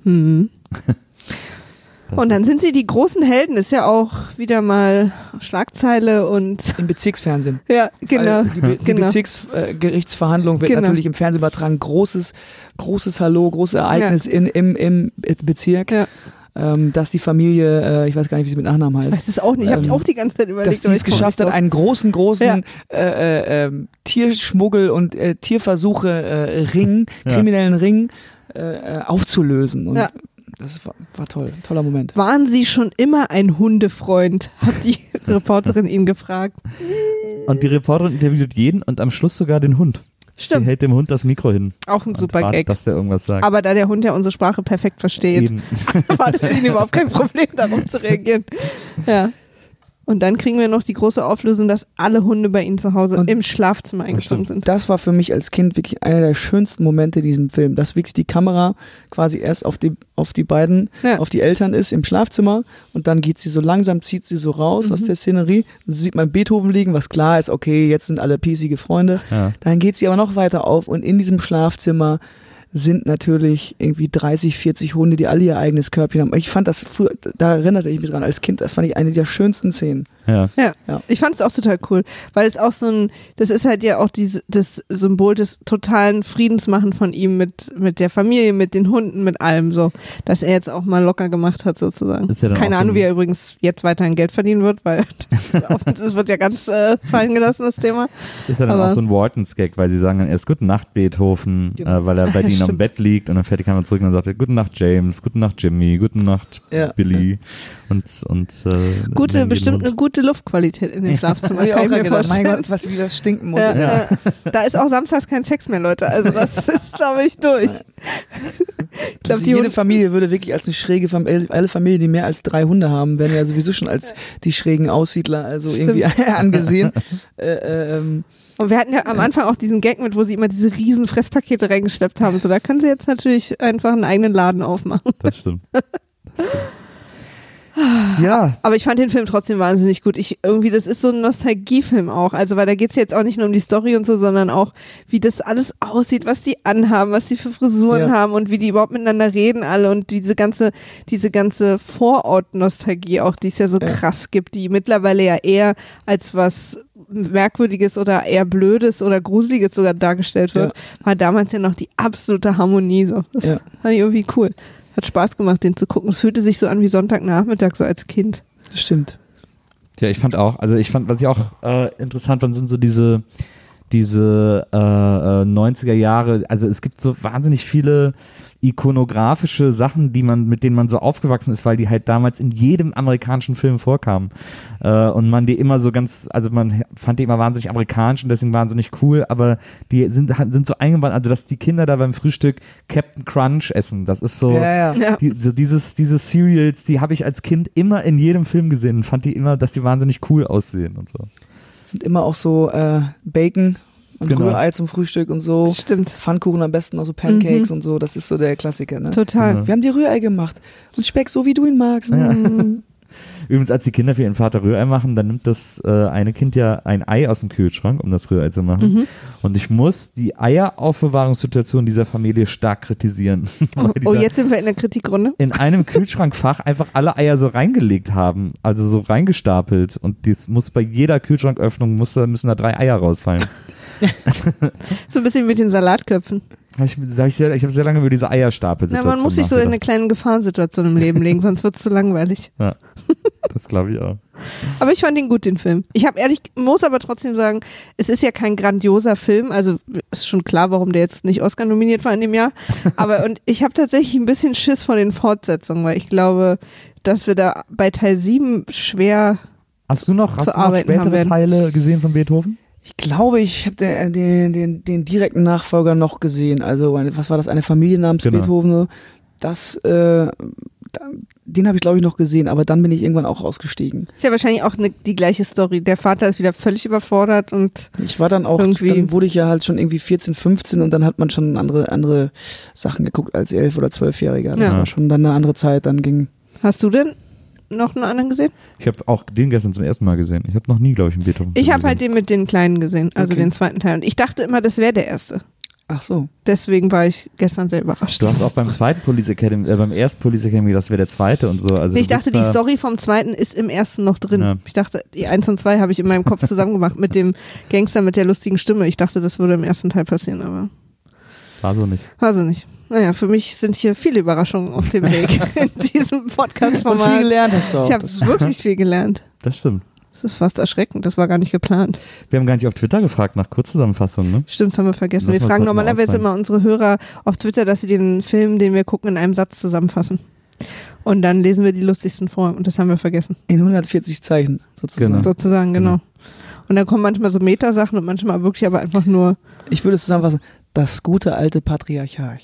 und dann sind sie die großen Helden, ist ja auch wieder mal Schlagzeile und... Im Bezirksfernsehen. Ja, genau. Die Bezirksgerichtsverhandlung wird natürlich im Fernsehen übertragen. Großes Hallo, großes Ereignis im Bezirk. Ja. Dass die Familie, ich weiß gar nicht, wie sie mit Nachnamen heißt. Ich weiß es auch nicht, ich habe auch die ganze Zeit überlegt. Dass die es geschafft hat, einen großen Tierschmuggel und Tierversuche kriminellen Ring aufzulösen. Und das war toll, ein toller Moment. Waren Sie schon immer ein Hundefreund? Hat die Reporterin ihn gefragt. Und die Reporterin interviewt jeden und am Schluss sogar den Hund. Stimmt. Sie hält dem Hund das Mikro hin. Auch ein super Gag. Dass der irgendwas sagt. Aber da der Hund ja unsere Sprache perfekt versteht, war das für ihn überhaupt kein Problem, darauf zu reagieren. Ja. Und dann kriegen wir noch die große Auflösung, dass alle Hunde bei ihnen zu Hause im Schlafzimmer eingezogen sind. Das war für mich als Kind wirklich einer der schönsten Momente in diesem Film, dass wirklich die Kamera quasi erst auf die beiden, auf die Eltern ist im Schlafzimmer und dann geht sie so langsam, zieht sie so raus aus der Szenerie, sieht man Beethoven liegen, was klar ist, okay, jetzt sind alle piesige Freunde. Ja. Dann geht sie aber noch weiter auf und in diesem Schlafzimmer sind natürlich irgendwie 30, 40 Hunde, die alle ihr eigenes Körbchen haben. Ich fand das früher, da erinnerte ich mich dran als Kind, das fand ich eine der schönsten Szenen. Ja. Ich fand es auch total cool, weil es auch das ist halt ja auch das Symbol des totalen Friedensmachen von ihm mit der Familie, mit den Hunden, mit allem so, dass er jetzt auch mal locker gemacht hat sozusagen. Ja keine Ahnung, wie er übrigens jetzt weiterhin Geld verdienen wird, weil das wird ja ganz fallen gelassen, das Thema. Ist ja dann auch so ein Waltons-Gag, weil sie sagen dann erst Gute Nacht Beethoven, weil er bei ihnen am Bett liegt und dann fährt die Kamera zurück und dann sagt er Gute Nacht James, Gute Nacht Jimmy, Gute Nacht Billy. Bestimmt eine gute Luftqualität in dem Schlafzimmer. Ich auch gedacht, mein Gott, wie das stinken muss. Ja. Da ist auch samstags kein Sex mehr, Leute. Also das ist, glaube ich, durch. Ich glaub, jede Familie würde wirklich als eine schräge Familie, alle Familien, die mehr als 3 Hunde haben, werden ja sowieso schon als die schrägen Aussiedler irgendwie angesehen. Und wir hatten ja am Anfang auch diesen Gag mit, wo sie immer diese riesen Fresspakete reingeschleppt haben. So, da können sie jetzt natürlich einfach einen eigenen Laden aufmachen. Das stimmt. Ja. Aber ich fand den Film trotzdem wahnsinnig gut. Das ist so ein Nostalgiefilm auch. Also, weil da geht's jetzt auch nicht nur um die Story und so, sondern auch, wie das alles aussieht, was die anhaben, was die für Frisuren haben und wie die überhaupt miteinander reden alle und diese ganze Vorort-Nostalgie auch, die es ja so krass gibt, die mittlerweile ja eher als was Merkwürdiges oder eher Blödes oder Gruseliges sogar dargestellt wird, war damals ja noch die absolute Harmonie so. Das fand ich irgendwie cool. Hat Spaß gemacht, den zu gucken. Es fühlte sich so an wie Sonntagnachmittag, so als Kind. Das stimmt. Ja, was ich auch interessant fand, sind so diese 90er Jahre, also es gibt so wahnsinnig viele ikonografische Sachen, mit denen man so aufgewachsen ist, weil die halt damals in jedem amerikanischen Film vorkamen. Und man die immer so man fand die immer wahnsinnig amerikanisch und deswegen wahnsinnig cool, aber die sind so eingebaut, also dass die Kinder da beim Frühstück Captain Crunch essen, das ist so, diese Cereals, die habe ich als Kind immer in jedem Film gesehen und fand die immer, dass die wahnsinnig cool aussehen und so. Und immer auch so Bacon und Rührei zum Frühstück und so. Stimmt. Pfannkuchen am besten, auch so Pancakes und so. Das ist so der Klassiker, ne? Total. Ja. Wir haben dir Rührei gemacht. Und Speck, so wie du ihn magst. Ja. Übrigens, als die Kinder für ihren Vater Rührei machen, dann nimmt das eine Kind ja ein Ei aus dem Kühlschrank, um das Rührei zu machen. Und ich muss die Eieraufbewahrungssituation dieser Familie stark kritisieren. Jetzt sind wir in der Kritikrunde. In einem Kühlschrankfach einfach alle Eier so reingelegt haben, also so reingestapelt. Und das muss bei jeder Kühlschranköffnung müssen da 3 Eier rausfallen. So ein bisschen mit den Salatköpfen. Ich habe sehr lange über diese Eierstapel-Situation man muss sich so in eine kleine Gefahrensituation im Leben legen, sonst wird es zu langweilig. Ja, das glaube ich auch. Aber ich fand ihn gut, den Film. Muss aber trotzdem sagen, es ist ja kein grandioser Film, also ist schon klar, warum der jetzt nicht Oscar nominiert war in dem Jahr. Und ich habe tatsächlich ein bisschen Schiss vor den Fortsetzungen, weil ich glaube, dass wir da bei Teil 7 schwer Hast du noch spätere Teile gesehen von Beethoven? Ich glaube, ich habe den direkten Nachfolger noch gesehen. Also, was war das? Eine Familie namens Beethoven. Den habe ich, glaube ich, noch gesehen, aber dann bin ich irgendwann auch ausgestiegen. Ist ja wahrscheinlich auch die gleiche Story. Der Vater ist wieder völlig überfordert und ich war dann auch, dann wurde ich ja halt schon irgendwie 14, 15 und dann hat man schon andere Sachen geguckt als 11- oder 12-Jähriger. Das war schon dann eine andere Zeit. Hast du denn noch einen anderen gesehen? Ich habe auch den gestern zum ersten Mal gesehen. Ich habe noch nie, glaube ich, einen Beethoven gesehen. Ich habe halt den mit den Kleinen gesehen, also den zweiten Teil. Und ich dachte immer, das wäre der erste. Ach so. Deswegen war ich gestern sehr überrascht. Du hast auch beim ersten Police Academy gedacht, das wäre der zweite und so. Also ich dachte, die Story vom zweiten ist im ersten noch drin. Ja. Ich dachte, die 1 und 2 habe ich in meinem Kopf zusammen gemacht mit dem Gangster mit der lustigen Stimme. Ich dachte, das würde im ersten Teil passieren, aber war so nicht. Naja, für mich sind hier viele Überraschungen auf dem Weg in diesem Podcast-Format. Und viel gelernt hast du auch. Ich habe wirklich viel gelernt. Das stimmt. Das ist fast erschreckend, das war gar nicht geplant. Wir haben gar nicht auf Twitter gefragt nach Kurzzusammenfassungen, ne? Stimmt, das haben wir vergessen. Wir fragen normalerweise immer unsere Hörer auf Twitter, dass sie den Film, den wir gucken, in einem Satz zusammenfassen. Und dann lesen wir die lustigsten vor und das haben wir vergessen. In 140 Zeichen sozusagen. Genau. Und dann kommen manchmal so Metasachen und manchmal wirklich aber einfach nur... Ich würde zusammenfassen, das gute alte Patriarchat.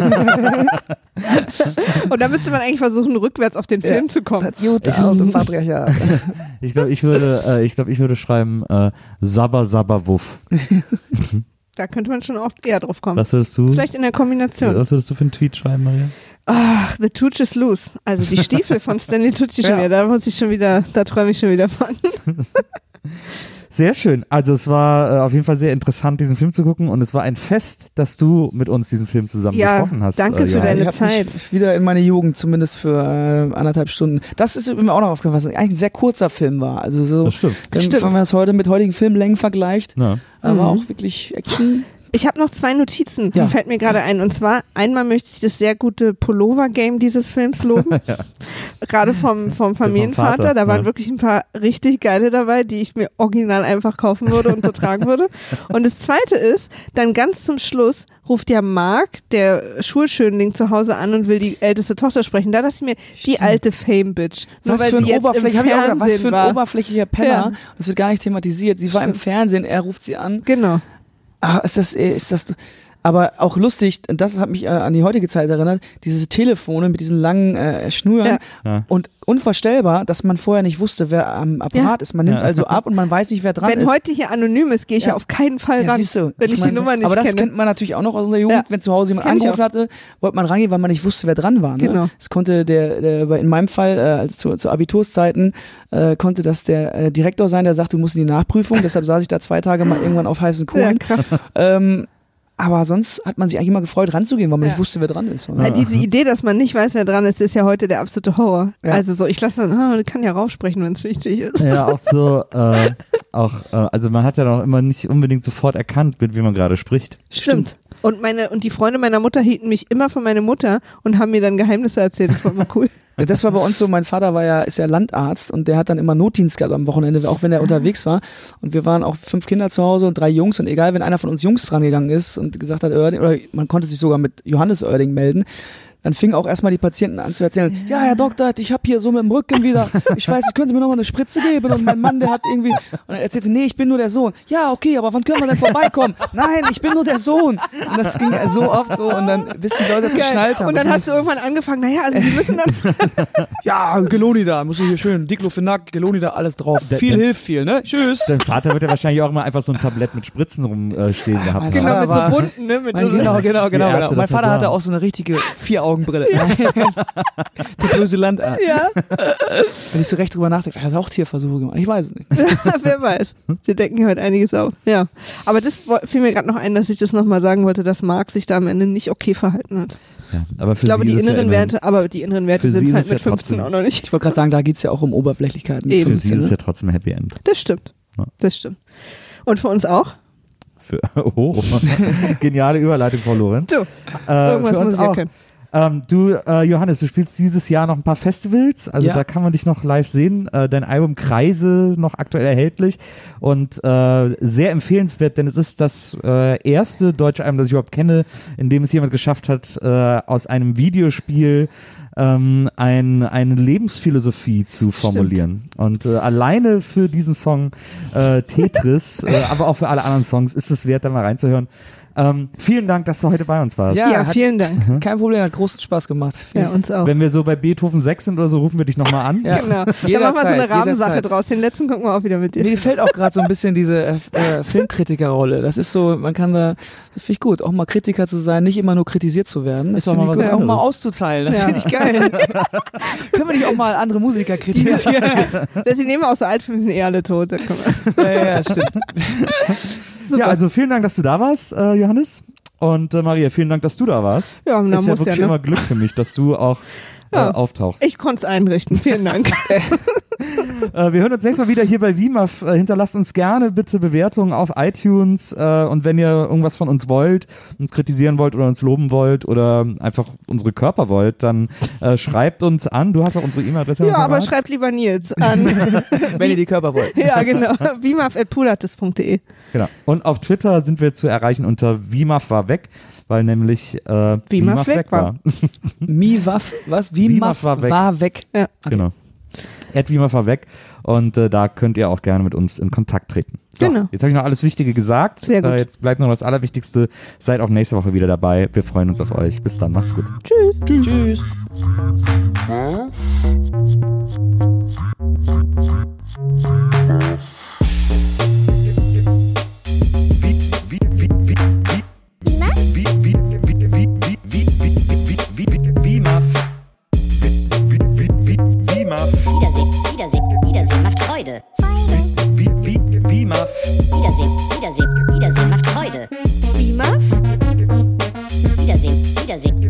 Und da müsste man eigentlich versuchen, rückwärts auf den Film zu kommen. Das gute alte Patriarchat. Ich glaube, ich würde schreiben Sabba Sabba Wuff. Da könnte man schon auch eher drauf kommen. Was würdest du? Vielleicht in der Kombination. Was würdest du für einen Tweet schreiben, Maria? Ach, The Tooch is Loose. Also die Stiefel von Stanley Tucci schon wieder. Da träume ich schon wieder von. Sehr schön. Also es war auf jeden Fall sehr interessant, diesen Film zu gucken und es war ein Fest, dass du mit uns diesen Film zusammen besprochen hast. Danke für deine Zeit. Mich wieder in meine Jugend, zumindest für 1,5 Stunden. Das ist mir auch noch aufgefallen, was eigentlich ein sehr kurzer Film war. Also so, das stimmt. Wenn man das heute mit heutigen Filmlängen vergleicht, aber auch wirklich Action. Ich habe noch 2 Notizen, die fällt mir gerade ein. Und zwar, einmal möchte ich das sehr gute Pullover-Game dieses Films loben. Gerade vom Familienvater. Vater, Da waren wirklich ein paar richtig geile dabei, die ich mir original einfach kaufen würde und so tragen würde. Und das Zweite ist, dann ganz zum Schluss ruft ja Mark, der Schulschönling, zu Hause an und will die älteste Tochter sprechen. Da dachte ich mir, die alte Fame-Bitch. Nur Was weil für ein sie jetzt im Fernsehen was für ein war. oberflächlicher Penner. Ja. Das wird gar nicht thematisiert. Sie war im Fernsehen, er ruft sie an. Genau. Ah, ist das, aber auch lustig, das hat mich an die heutige Zeit erinnert, diese Telefone mit diesen langen Schnüren und unvorstellbar, dass man vorher nicht wusste, wer am Apparat ist. Man nimmt also ab und man weiß nicht, wer dran ist. Wenn heute hier anonym ist, gehe ich ja auf keinen Fall ran, siehst du, wenn ich die Nummer nicht aber das kenne. kennt man natürlich auch noch aus unserer Jugend, wenn zu Hause jemand angerufen hatte, wollte man rangehen, weil man nicht wusste, wer dran war. Ne? Genau. Das konnte in meinem Fall, zu Abiturszeiten, konnte das der Direktor sein, der sagte, du musst in die Nachprüfung, deshalb saß ich da 2 Tage mal irgendwann auf heißen Kohlen. Ja, krass. Aber sonst hat man sich eigentlich immer gefreut, ranzugehen, weil man nicht wusste, wer dran ist. Oder? Diese Idee, dass man nicht weiß, wer dran ist ist ja heute der absolute Horror. Ja. Also so, ich lasse dann, kann ja raufsprechen, wenn es wichtig ist. Ja, auch so, also man hat ja noch immer nicht unbedingt sofort erkannt, mit wem man gerade spricht. Stimmt. Und die Freunde meiner Mutter hielten mich immer für meine Mutter und haben mir dann Geheimnisse erzählt. Das war immer cool. Ja, das war bei uns so, mein Vater ist ja Landarzt und der hat dann immer Notdienst gehabt am Wochenende, auch wenn er unterwegs war. Und wir waren auch 5 Kinder zu Hause und 3 Jungs und egal, wenn einer von uns Jungs dran gegangen ist und gesagt hat, Oerding, oder man konnte sich sogar mit Johannes Oerding melden, dann fingen auch erstmal die Patienten an zu erzählen, ja, Herr Doktor, ich habe hier so mit dem Rücken wieder, ich weiß, können Sie mir nochmal eine Spritze geben? Und mein Mann, der hat irgendwie, und dann erzählt sie, nee, ich bin nur der Sohn. Ja, okay, aber wann können wir denn vorbeikommen? Nein, ich bin nur der Sohn. Und das ging so oft so und dann, bis die Leute das geschnallt haben. Und dann hast du irgendwann angefangen, also Sie müssen dann... Ja, Gelonida, musst du hier schön, Diclofenac, Gelonida, alles drauf. Viel hilft viel, ne? Tschüss. Dein Vater wird ja wahrscheinlich auch immer einfach so ein Tablett mit Spritzen rumstehen gehabt. Genau, mit so bunten, ne? Genau. Mein Vater hatte auch so eine richtige 4-Augen-Brille. Der böse Landarzt. Ja. Wenn ich so recht drüber nachdenke, er hat auch Tierversuche gemacht. Ich weiß es nicht. Wer weiß. Wir decken hier heute einiges auf. Ja. Aber das fiel mir gerade noch ein, dass ich das nochmal sagen wollte, dass Mark sich da am Ende nicht okay verhalten hat. Ja, aber für ich glaube, sie die ist inneren ja Werte, aber die inneren Werte sind halt mit 15 trotzdem, auch noch nicht. Ich wollte gerade sagen, da geht es ja auch um Oberflächlichkeiten. Eben. Für sie ist es ja trotzdem ein Happy End. Das stimmt. Ja. Das stimmt. Und für uns auch? Geniale Überleitung, Frau Lorenz. So, irgendwas für uns muss ich ja auch. können. Johannes, du spielst dieses Jahr noch ein paar Festivals, also da kann man dich noch live sehen. Dein Album Kreise noch aktuell erhältlich und sehr empfehlenswert, denn es ist das erste deutsche Album, das ich überhaupt kenne, in dem es jemand geschafft hat, aus einem Videospiel eine Lebensphilosophie zu formulieren. Und alleine für diesen Song Tetris, aber auch für alle anderen Songs ist es wert, da mal reinzuhören. Vielen Dank, dass du heute bei uns warst. Ja, vielen Dank. Kein Problem, hat großen Spaß gemacht. Ja, uns auch. Wenn wir so bei Beethoven 6 sind oder so, rufen wir dich nochmal an. Ja. Genau. Da machen wir so eine Rabensache draus. Den letzten gucken wir auch wieder mit dir. Mir gefällt auch gerade so ein bisschen diese Filmkritikerrolle. Das ist so, das finde ich gut, auch mal Kritiker zu sein, nicht immer nur kritisiert zu werden. Das finde ich gut, auch mal auszuteilen. Das finde ich geil. Können wir nicht auch mal andere Musiker kritisieren? Die nehmen auch so Altfilme, sind alle tot. Ja, stimmt. Super. Ja, also vielen Dank, dass du da warst, Johannes. Und Maria, vielen Dank, dass du da warst. Ja, das ist ja wirklich immer Glück für mich, dass du auch auftauchst. Ich konnte es einrichten. Vielen Dank. Wir hören uns nächstes Mal wieder hier bei WIMAF. Hinterlasst uns gerne bitte Bewertungen auf iTunes und wenn ihr irgendwas von uns wollt, uns kritisieren wollt oder uns loben wollt oder einfach unsere Körper wollt, dann schreibt uns an. Du hast auch unsere E-Mail-Adresse. Ja, aber schreibt lieber Nils an. Wenn ihr die Körper wollt. Ja, genau. wimaf@pulates.de. Genau. Und auf Twitter sind wir zu erreichen unter WIMAF war weg, weil nämlich WIMAF weg war. WIMAF war weg. Ja. Okay. Genau. @WIMAF war weg und da könnt ihr auch gerne mit uns in Kontakt treten. So, genau. Jetzt habe ich noch alles Wichtige gesagt. Sehr gut. Jetzt bleibt noch das Allerwichtigste. Seid auch nächste Woche wieder dabei. Wir freuen uns auf euch. Bis dann. Macht's gut. Tschüss. Tschüss. Wiedersehen macht Freude. WIMAF. Wiedersehen macht Freude. WIMAF? Wiedersehen.